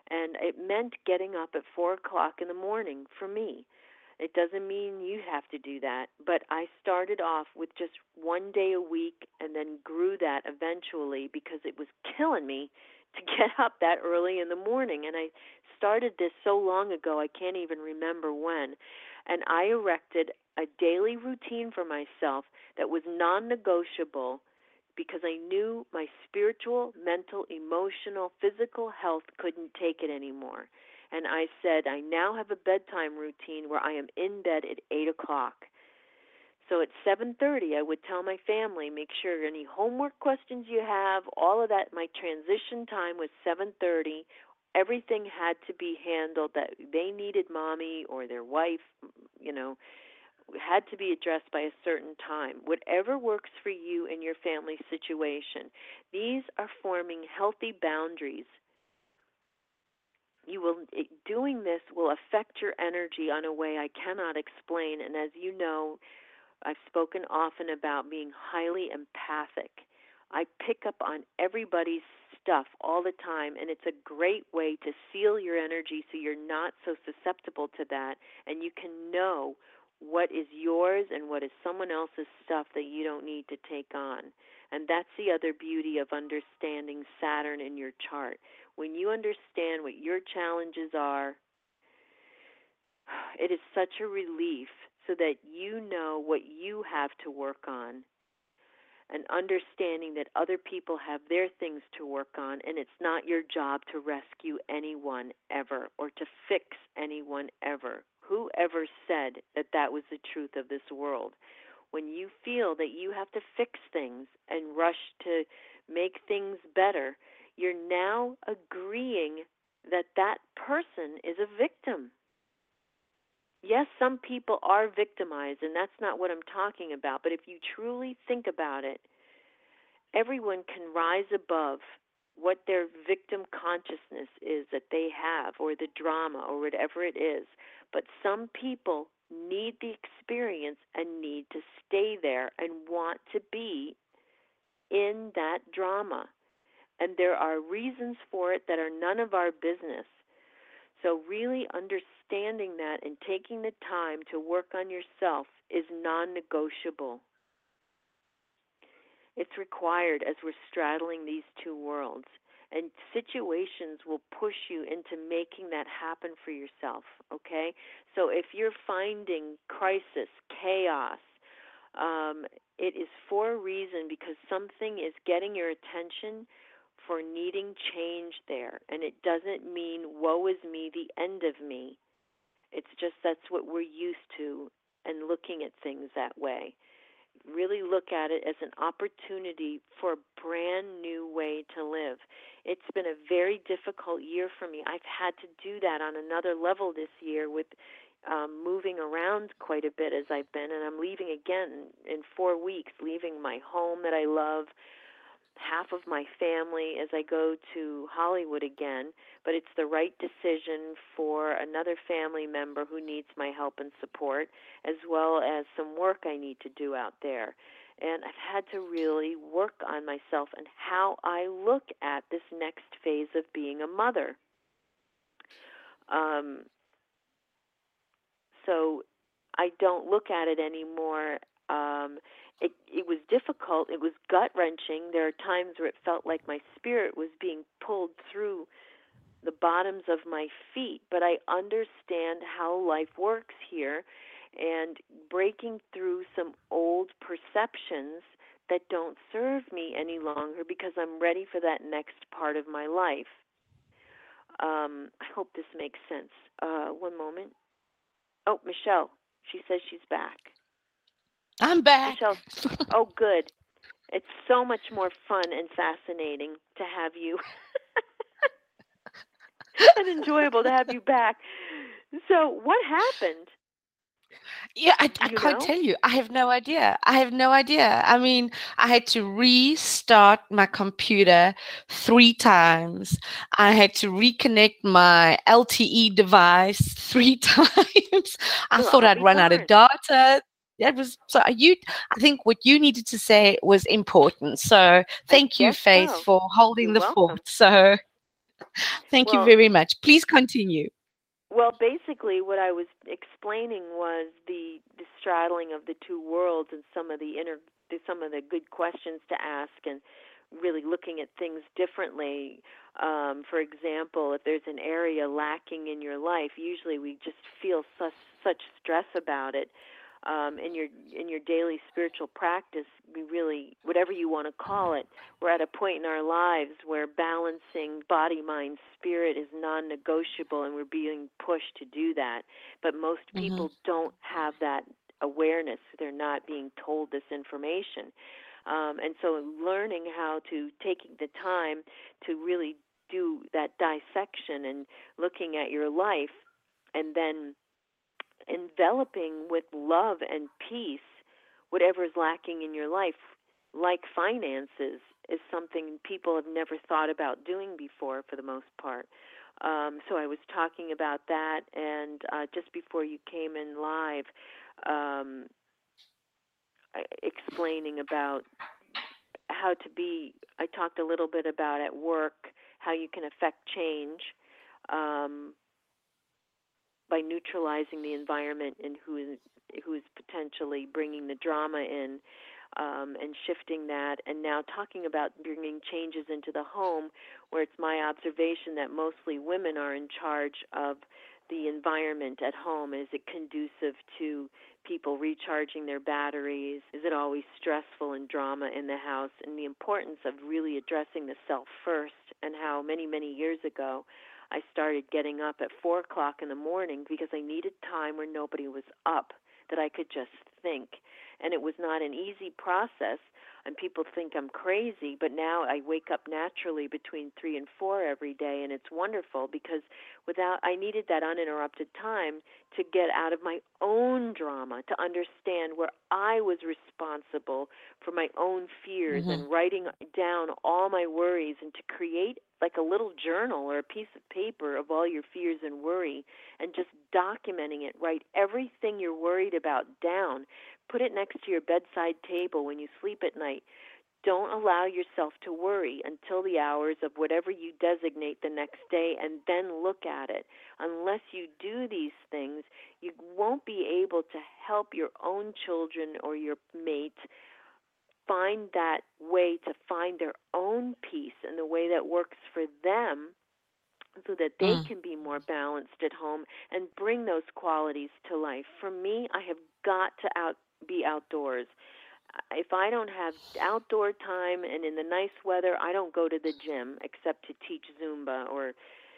[SPEAKER 3] And it meant getting up at 4 o'clock in the morning for me. It doesn't mean you have to do that, but I started off with just 1 day a week and then grew that eventually because it was killing me to get up that early in the morning. And I started this so long ago, I can't even remember when. And I erected a daily routine for myself that was non-negotiable because I knew my spiritual, mental, emotional, physical health couldn't take it anymore. And I said, I now have a bedtime routine where I am in bed at 8 o'clock. So at 7:30, I would tell my family, make sure any homework questions you have, all of that. My transition time was 7:30. Everything had to be handled that they needed mommy or their wife, had to be addressed by a certain time. Whatever works for you and your family situation. These are forming healthy boundaries. Doing this will affect your energy in a way I cannot explain. And as you know, I've spoken often about being highly empathic. I pick up on everybody's stuff all the time, and it's a great way to seal your energy so you're not so susceptible to that, and you can know what is yours and what is someone else's stuff that you don't need to take on. And that's the other beauty of understanding Saturn in your chart. When you understand what your challenges are, it is such a relief so that you know what you have to work on, and understanding that other people have their things to work on, and it's not your job to rescue anyone ever or to fix anyone ever. Whoever said that that was the truth of this world? When you feel that you have to fix things and rush to make things better, you're now agreeing that that person is a victim. Yes, some people are victimized, and that's not what I'm talking about. But if you truly think about it, everyone can rise above what their victim consciousness is that they have, or the drama, or whatever it is. But some people need the experience and need to stay there and want to be in that drama. And there are reasons for it that are none of our business. So really understanding that and taking the time to work on yourself is non-negotiable. It's required as we're straddling these two worlds. And situations will push you into making that happen for yourself, okay? So if you're finding crisis, chaos, it is for a reason, because something is getting your attention for needing change there. And it doesn't mean, woe is me, the end of me. It's just that's what we're used to, and looking at things that way. Really look at it as an opportunity for a brand new way to live. It's been a very difficult year for me. I've had to do that on another level this year with moving around quite a bit as I've been, and I'm leaving again in 4 weeks, leaving my home that I love, half of my family as I go to Hollywood again, but it's the right decision for another family member who needs my help and support, as well as some work I need to do out there. And I've had to really work on myself and how I look at this next phase of being a mother. So I don't look at it anymore. It was difficult. It was gut-wrenching. There are times where it felt like my spirit was being pulled through the bottoms of my feet, but I understand how life works here, and breaking through some old perceptions that don't serve me any longer because I'm ready for that next part of my life. I hope this makes sense. One moment. Oh, Michelle, she says she's back.
[SPEAKER 2] I'm back.
[SPEAKER 3] Michelle, oh, good. It's so much more fun and fascinating to have you and enjoyable to have you back. So what happened?
[SPEAKER 2] Yeah, I can't tell you. I have no idea. I mean, I had to restart my computer 3 times. I had to reconnect my LTE device 3 times. I thought I'd run out of data. That was so. I think what you needed to say was important. So thank you, Faith, for holding the fort. So Thank you
[SPEAKER 3] Well,
[SPEAKER 2] very much. Please continue.
[SPEAKER 3] well, basically, what I was explaining was the straddling of the two worlds and some of the good questions to ask, and really looking at things differently. For example, if there's an area lacking in your life, usually we just feel such stress about it. In your daily spiritual practice, we really, whatever you want to call it, we're at a point in our lives where balancing body, mind, spirit is non-negotiable, and we're being pushed to do that. But most
[SPEAKER 2] Mm-hmm.
[SPEAKER 3] people don't have that awareness. They're not being told this information. And so learning how to, taking the time to really do that dissection and looking at your life, and then enveloping with love and peace whatever is lacking in your life, like finances, is something people have never thought about doing before for the most part. So I was talking about that, and just before you came in live, explaining about how to be, I talked a little bit about at work, how you can affect change by neutralizing the environment and who is potentially bringing the drama in, and shifting that. And now talking about bringing changes into the home, where it's my observation that mostly women are in charge of the environment at home. Is it conducive to people recharging their batteries? Is it always stressful and drama in the house? And the importance of really addressing the self first, and how many, many years ago I started getting up at 4 o'clock in the morning because I needed time where nobody was up, that I could just think. And it was not an easy process, and people think I'm crazy, but now I wake up naturally between 3 and 4 every day, and it's wonderful because I needed that uninterrupted time to get out of my own drama, to understand where I was responsible for my own fears,
[SPEAKER 2] Mm-hmm.
[SPEAKER 3] and writing down all my worries, and to create like a little journal or a piece of paper of all your fears and worry, and just documenting it. Write everything you're worried about down. Put it next to your bedside table when you sleep at night. Don't allow yourself to worry until the hours of whatever you designate the next day, and then look at it. Unless you do these things, you won't be able to help your own children or your mate find that way to find their own peace in the way that works for them, so that they can be more balanced at home and bring those qualities to life. For me, I have got to be outdoors. If I don't have outdoor time and in the nice weather, I don't go to the gym except to teach Zumba, or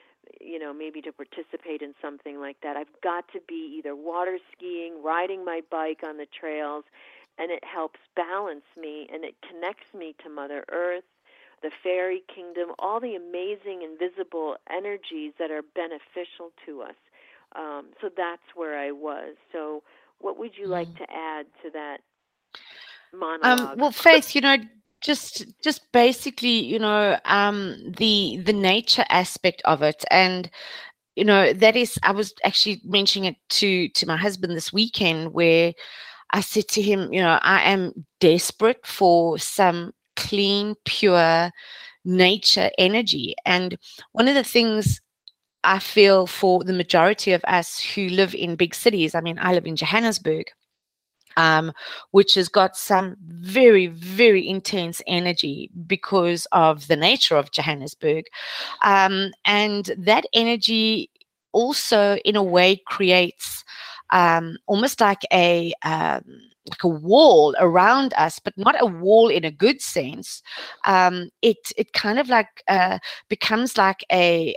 [SPEAKER 3] maybe to participate in something like that. I've got to be either water skiing, riding my bike on the trails, and it helps balance me, and it connects me to Mother Earth, the fairy kingdom, all the amazing invisible energies that are beneficial to us. So that's where I was. So what would you like to add to that monologue?
[SPEAKER 2] Well, Faith, just basically, the nature aspect of it, and that is, I was actually mentioning it to my husband this weekend, where I said to him, I am desperate for some clean, pure nature energy. And one of the things I feel for the majority of us who live in big cities, I mean, I live in Johannesburg, which has got some very, very intense energy because of the nature of Johannesburg. And that energy also, in a way, creates almost like a wall around us, but not a wall in a good sense. It kind of like becomes like a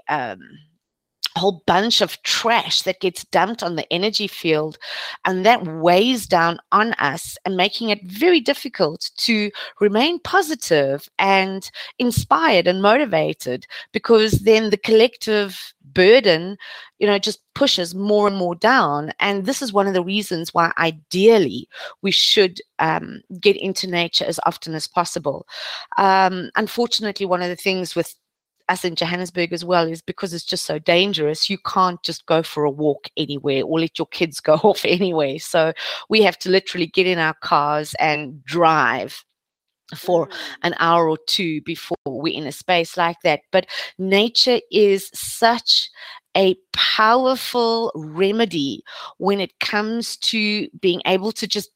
[SPEAKER 2] whole bunch of trash that gets dumped on the energy field, and that weighs down on us and making it very difficult to remain positive and inspired and motivated, because then the collective burden just pushes more and more down. And this is one of the reasons why ideally we should get into nature as often as possible. Unfortunately, one of the things with us in Johannesburg as well is because it's just so dangerous, you can't just go for a walk anywhere or let your kids go off anyway. So we have to literally get in our cars and drive. for an hour or two before we're in a space like that. But nature is such a powerful remedy when it comes to being able to just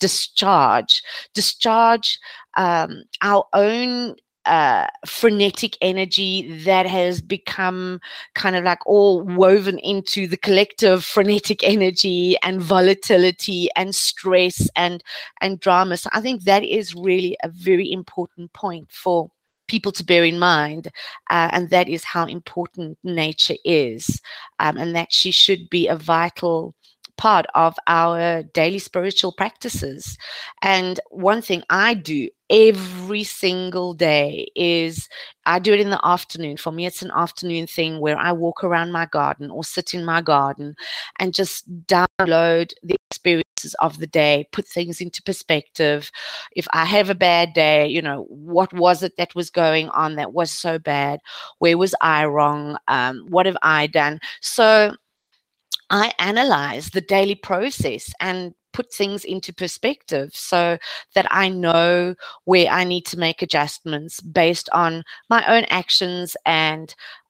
[SPEAKER 2] discharge our own frenetic energy that has become kind of like all woven into the collective frenetic energy and volatility and stress and drama. So I think that is really a very important point for people to bear in mind, and that is how important nature is, and that she should be a vital part of our daily spiritual practices. And one thing I do every single day is I do it in the afternoon. For me, it's an afternoon thing where I walk around my garden or sit in my garden and just download the experiences of the day, put things into perspective. If I have a bad day, what was it that was going on that was so bad? Where was I wrong? What have I done? So I analyze the daily process and put things into perspective so that I know where I need to make adjustments based on my own actions and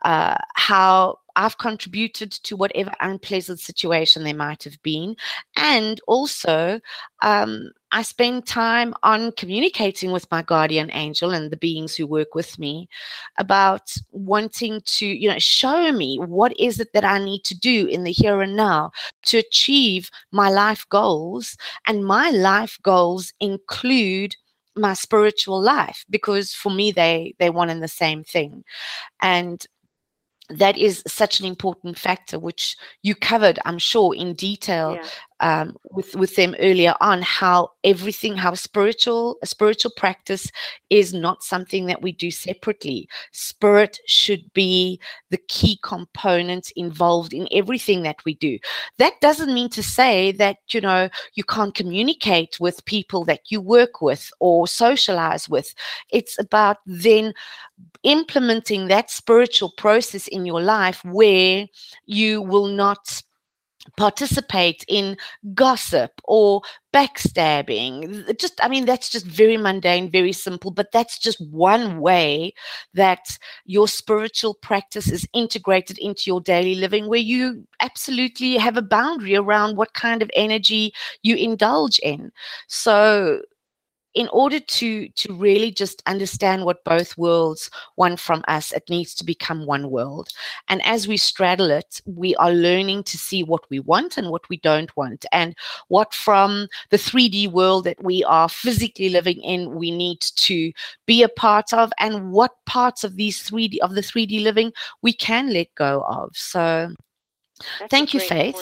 [SPEAKER 2] how I've contributed to whatever unpleasant situation there might have been. And also, I spend time on communicating with my guardian angel and the beings who work with me about wanting to, show me what is it that I need to do in the here and now to achieve my life goals. And my life goals include my spiritual life, because for me, they one and the same thing. And that is such an important factor, which you covered, I'm sure, in detail with them earlier on, how a spiritual practice is not something that we do separately. Spirit should be the key component involved in everything that we do. That doesn't mean to say that, you can't communicate with people that you work with or socialize with. It's about then implementing that spiritual process in your life where you will not participate in gossip or backstabbing. That's just very mundane, very simple, but that's just one way that your spiritual practice is integrated into your daily living, where you absolutely have a boundary around what kind of energy you indulge in. So in order to really just understand what both worlds want from us, it needs to become one world. And as we straddle it, we are learning to see what we want and what we don't want, and what from the 3D world that we are physically living in we need to be a part of, and what parts of the 3D living we can let go of. So thank you, Faith,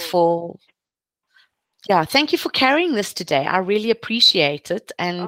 [SPEAKER 2] thank you for carrying this today. I really appreciate it. And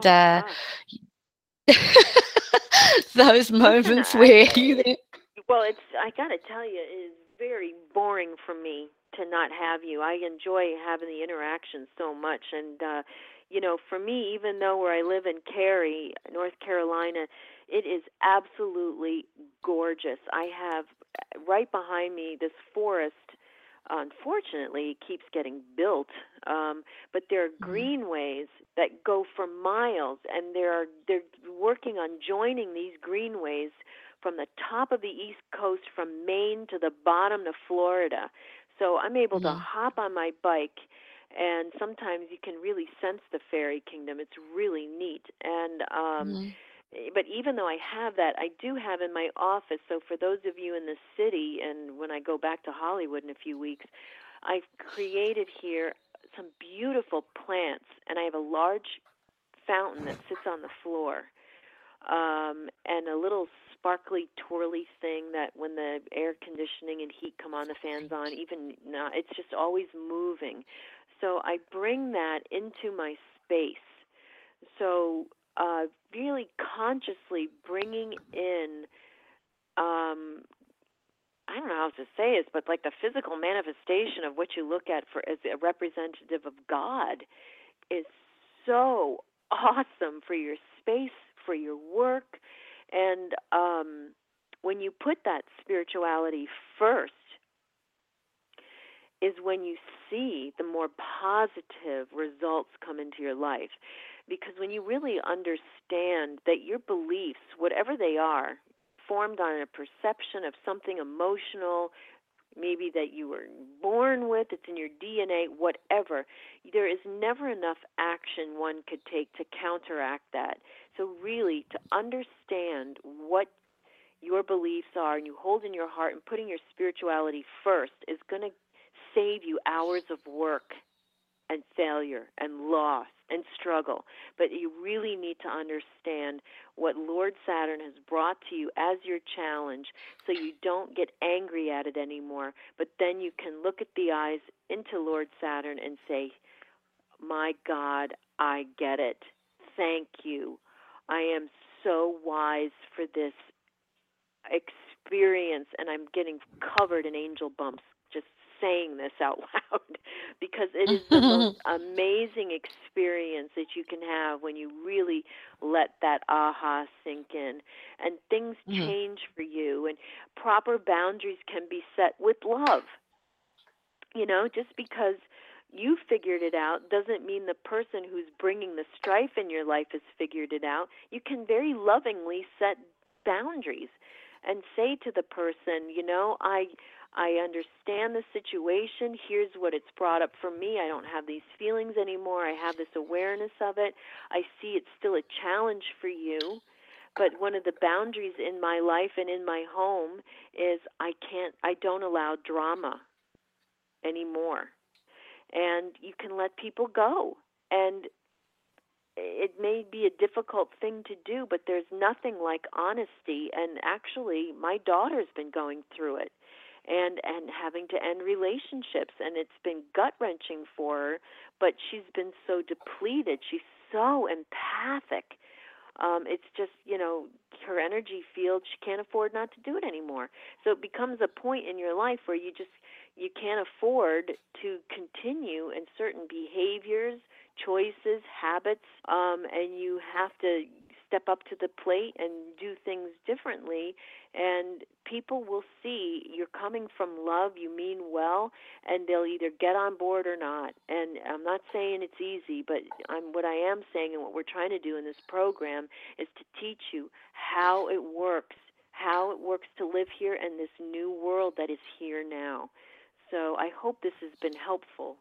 [SPEAKER 2] those moments where you...
[SPEAKER 3] Well, I got to tell you, it is very boring for me to not have you. I enjoy having the interaction so much. And, for me, even though where I live in Cary, North Carolina, it is absolutely gorgeous. I have right behind me this forest. Unfortunately, it keeps getting built, but there are greenways that go for miles, and they're working on joining these greenways from the top of the East Coast, from Maine to the bottom to Florida. So I'm able to hop on my bike, and sometimes you can really sense the fairy kingdom. It's really neat. And but even though I have that, I do have in my office, so for those of you in the city, and when I go back to Hollywood in a few weeks, I've created here some beautiful plants, and I have a large fountain that sits on the floor, and a little sparkly twirly thing that when the air conditioning and heat come on, the fan's on, even now, it's just always moving. So I bring that into my space. So really consciously bringing in, I don't know how to say this, but like the physical manifestation of what you look at for as a representative of God is so awesome for your space, for your work. And when you put that spirituality first, is when you see the more positive results come into your life. Because when you really understand that your beliefs, whatever they are, formed on a perception of something emotional, maybe that you were born with, it's in your DNA, whatever, there is never enough action one could take to counteract that. So really, to understand what your beliefs are and you hold in your heart and putting your spirituality first is going to save you hours of work and failure and loss and struggle. But you really need to understand what Lord Saturn has brought to you as your challenge, so you don't get angry at it anymore, but then you can look at the eyes into Lord Saturn and say, my God, I get it. Thank you. I am so wise for this experience, and I'm getting covered in angel bumps just saying this out loud, because it is the most amazing experience that you can have when you really let that aha sink in, and things change for you, and proper boundaries can be set with love. You know, just because you figured it out doesn't mean the person who's bringing the strife in your life has figured it out. You can very lovingly set boundaries and say to the person, you know, I understand the situation. Here's what it's brought up for me. I don't have these feelings anymore. I have this awareness of it. I see it's still a challenge for you. But one of the boundaries in my life and in my home is I don't allow drama anymore. And you can let people go. And it may be a difficult thing to do, but there's nothing like honesty. And actually, my daughter's been going through it and having to end relationships. And it's been gut-wrenching for her, but she's been so depleted. She's so empathic. It's just, you know, her energy field, she can't afford not to do it anymore. So it becomes a point in your life where you can't afford to continue in certain behaviors, choices, habits, and you have to step up to the plate and do things differently, and people will see you're coming from love, you mean well, and they'll either get on board or not. And I'm not saying it's easy, but what I am saying and what we're trying to do in this program is to teach you how it works to live here in this new world that is here now. So I hope this has been helpful.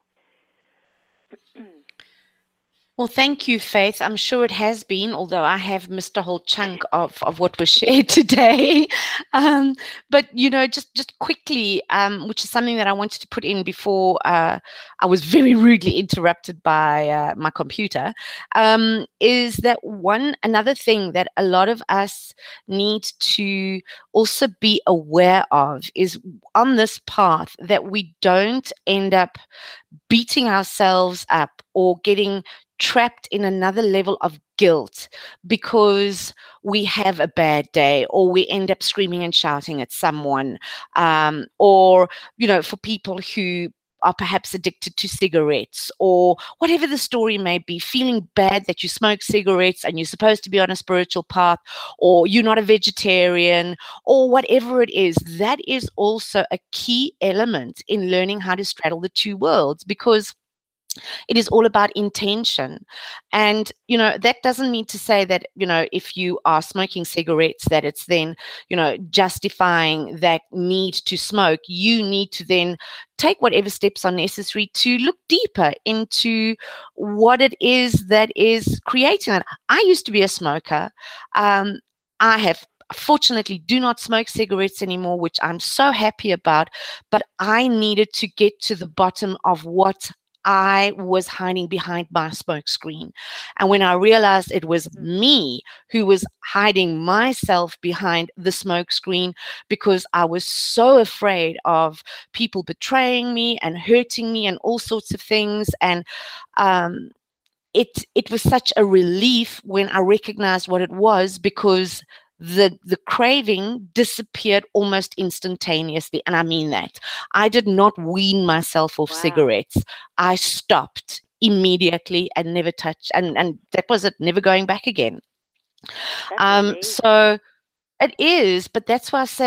[SPEAKER 2] Well, thank you, Faith. I'm sure it has been, although I have missed a whole chunk of what was shared today. But, you know, just quickly, which is something that I wanted to put in before I was very rudely interrupted by my computer, is that another thing that a lot of us need to also be aware of is on this path that we don't end up beating ourselves up or getting trapped in another level of guilt because we have a bad day, or we end up screaming and shouting at someone, or, you know, for people who are perhaps addicted to cigarettes, or whatever the story may be, feeling bad that you smoke cigarettes and you're supposed to be on a spiritual path, or you're not a vegetarian, or whatever it is. That is also a key element in learning how to straddle the two worlds, because it is all about intention. And, you know, that doesn't mean to say that, you know, if you are smoking cigarettes, that it's then, you know, justifying that need to smoke. You need to then take whatever steps are necessary to look deeper into what it is that is creating that. I used to be a smoker. Fortunately, do not smoke cigarettes anymore, which I'm so happy about. But I needed to get to the bottom of what I was hiding behind my smoke screen. And when I realized it was me who was hiding myself behind the smoke screen because I was so afraid of people betraying me and hurting me and all sorts of things. And it was such a relief when I recognized what it was, because the craving disappeared almost instantaneously. And I mean that. I did not wean myself off cigarettes. I stopped immediately and never touched. And that was it, never going back again. So it is, but that's why I say,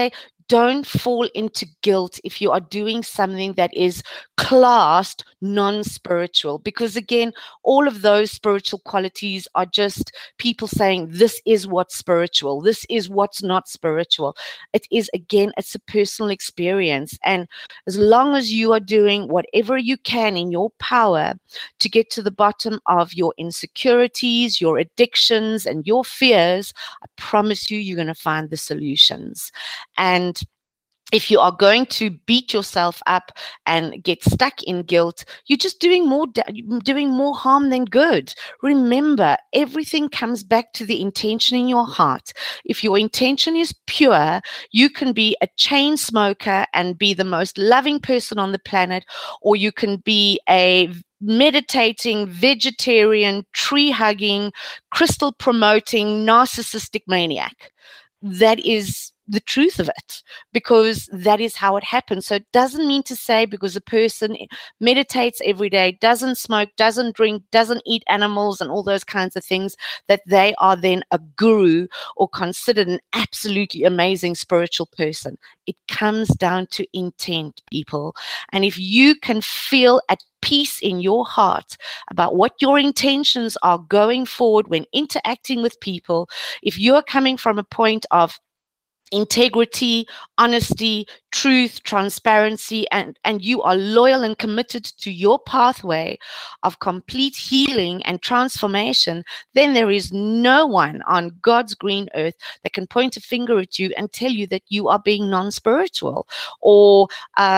[SPEAKER 2] don't fall into guilt if you are doing something that is classed non-spiritual, because again, all of those spiritual qualities are just people saying this is what's spiritual, this is what's not spiritual. It is, again, it's a personal experience, and as long as you are doing whatever you can in your power to get to the bottom of your insecurities, your addictions, and your fears, I promise you're going to find the solutions. And if you are going to beat yourself up and get stuck in guilt, you're just doing more harm than good. Remember, everything comes back to the intention in your heart. If your intention is pure, you can be a chain smoker and be the most loving person on the planet, or you can be a meditating, vegetarian, tree-hugging, crystal-promoting, narcissistic maniac. That is the truth of it, because that is how it happens. So it doesn't mean to say because a person meditates every day, doesn't smoke, doesn't drink, doesn't eat animals and all those kinds of things, that they are then a guru or considered an absolutely amazing spiritual person. It comes down to intent, people. And if you can feel at peace in your heart about what your intentions are going forward when interacting with people, if you're coming from a point of integrity, honesty, truth, transparency, and you are loyal and committed to your pathway of complete healing and transformation, then there is no one on God's green earth that can point a finger at you and tell you that you are being non-spiritual or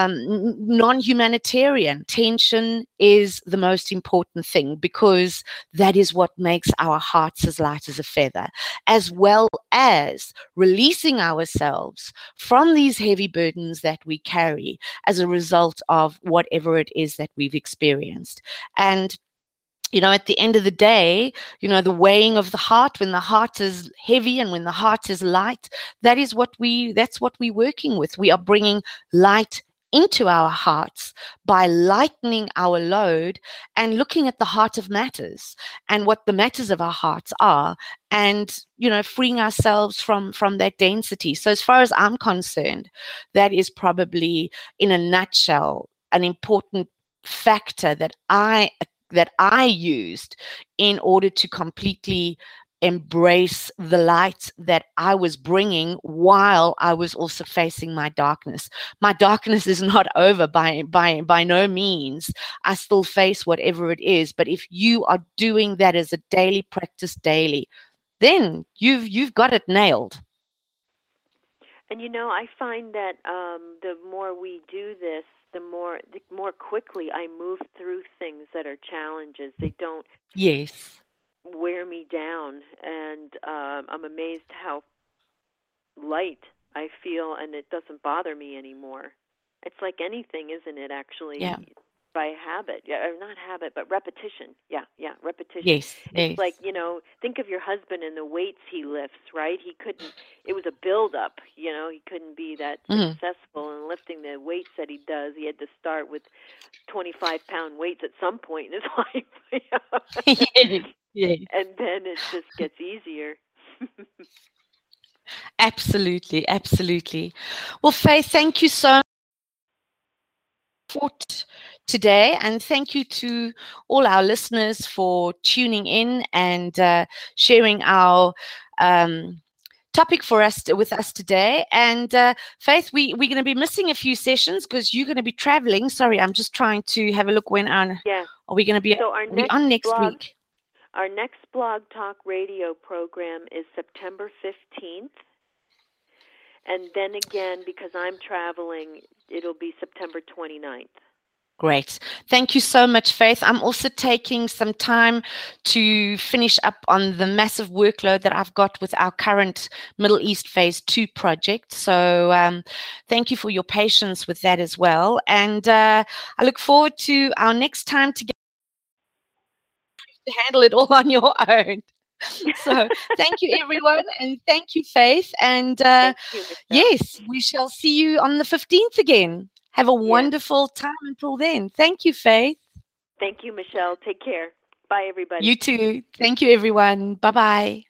[SPEAKER 2] non-humanitarian. Tension is the most important thing, because that is what makes our hearts as light as a feather, as well as releasing ourselves from these heavy burdens that we carry as a result of whatever it is that we've experienced. And at the end of the day, the weighing of the heart, when the heart is heavy and when the heart is light, that's what we're working with. We are bringing light into our hearts by lightening our load and looking at the heart of matters and what the matters of our hearts are, and freeing ourselves from that density. So as far as I'm concerned, that is probably, in a nutshell, an important factor that I used in order to completely embrace the light that I was bringing while I was also facing my darkness. My darkness is not over by no means. I still face whatever it is. But if you are doing that as a daily practice, then you've got it nailed.
[SPEAKER 3] And I find that the more we do this, the more quickly I move through things that are challenges. They don't wear me down, and I'm amazed how light I feel, and it doesn't bother me anymore. It's like anything, isn't it, actually?
[SPEAKER 2] Yeah.
[SPEAKER 3] By habit, or not habit, but repetition. Yeah, repetition.
[SPEAKER 2] Yes.
[SPEAKER 3] It's like, think of your husband and the weights he lifts, right? It was a build-up, he couldn't be that successful in lifting the weights that he does. He had to start with 25-pound weights at some point in his life.
[SPEAKER 2] Yes.
[SPEAKER 3] And then it just gets easier.
[SPEAKER 2] Absolutely. Well, Faith, thank you so much for today, and thank you to all our listeners for tuning in and sharing our topic with us today. And Faith, we're going to be missing a few sessions because you're going to be traveling. Sorry, I'm just trying to have a look when are we going to be on next week?
[SPEAKER 3] Our next Blog Talk Radio program is September 15th. And then again, because I'm traveling, it'll be September 29th.
[SPEAKER 2] Great. Thank you so much, Faith. I'm also taking some time to finish up on the massive workload that I've got with our current Middle East Phase 2 project. So thank you for your patience with that as well. And I look forward to our next time together to handle it all on your own. So thank you, everyone, and thank you, Faith. And
[SPEAKER 3] Thank you,
[SPEAKER 2] yes, we shall see you on the 15th again. Have a wonderful time until then. Thank you, Faith.
[SPEAKER 3] Thank you, Michelle. Take care. Bye, everybody.
[SPEAKER 2] You too. Thank you, everyone. Bye-bye.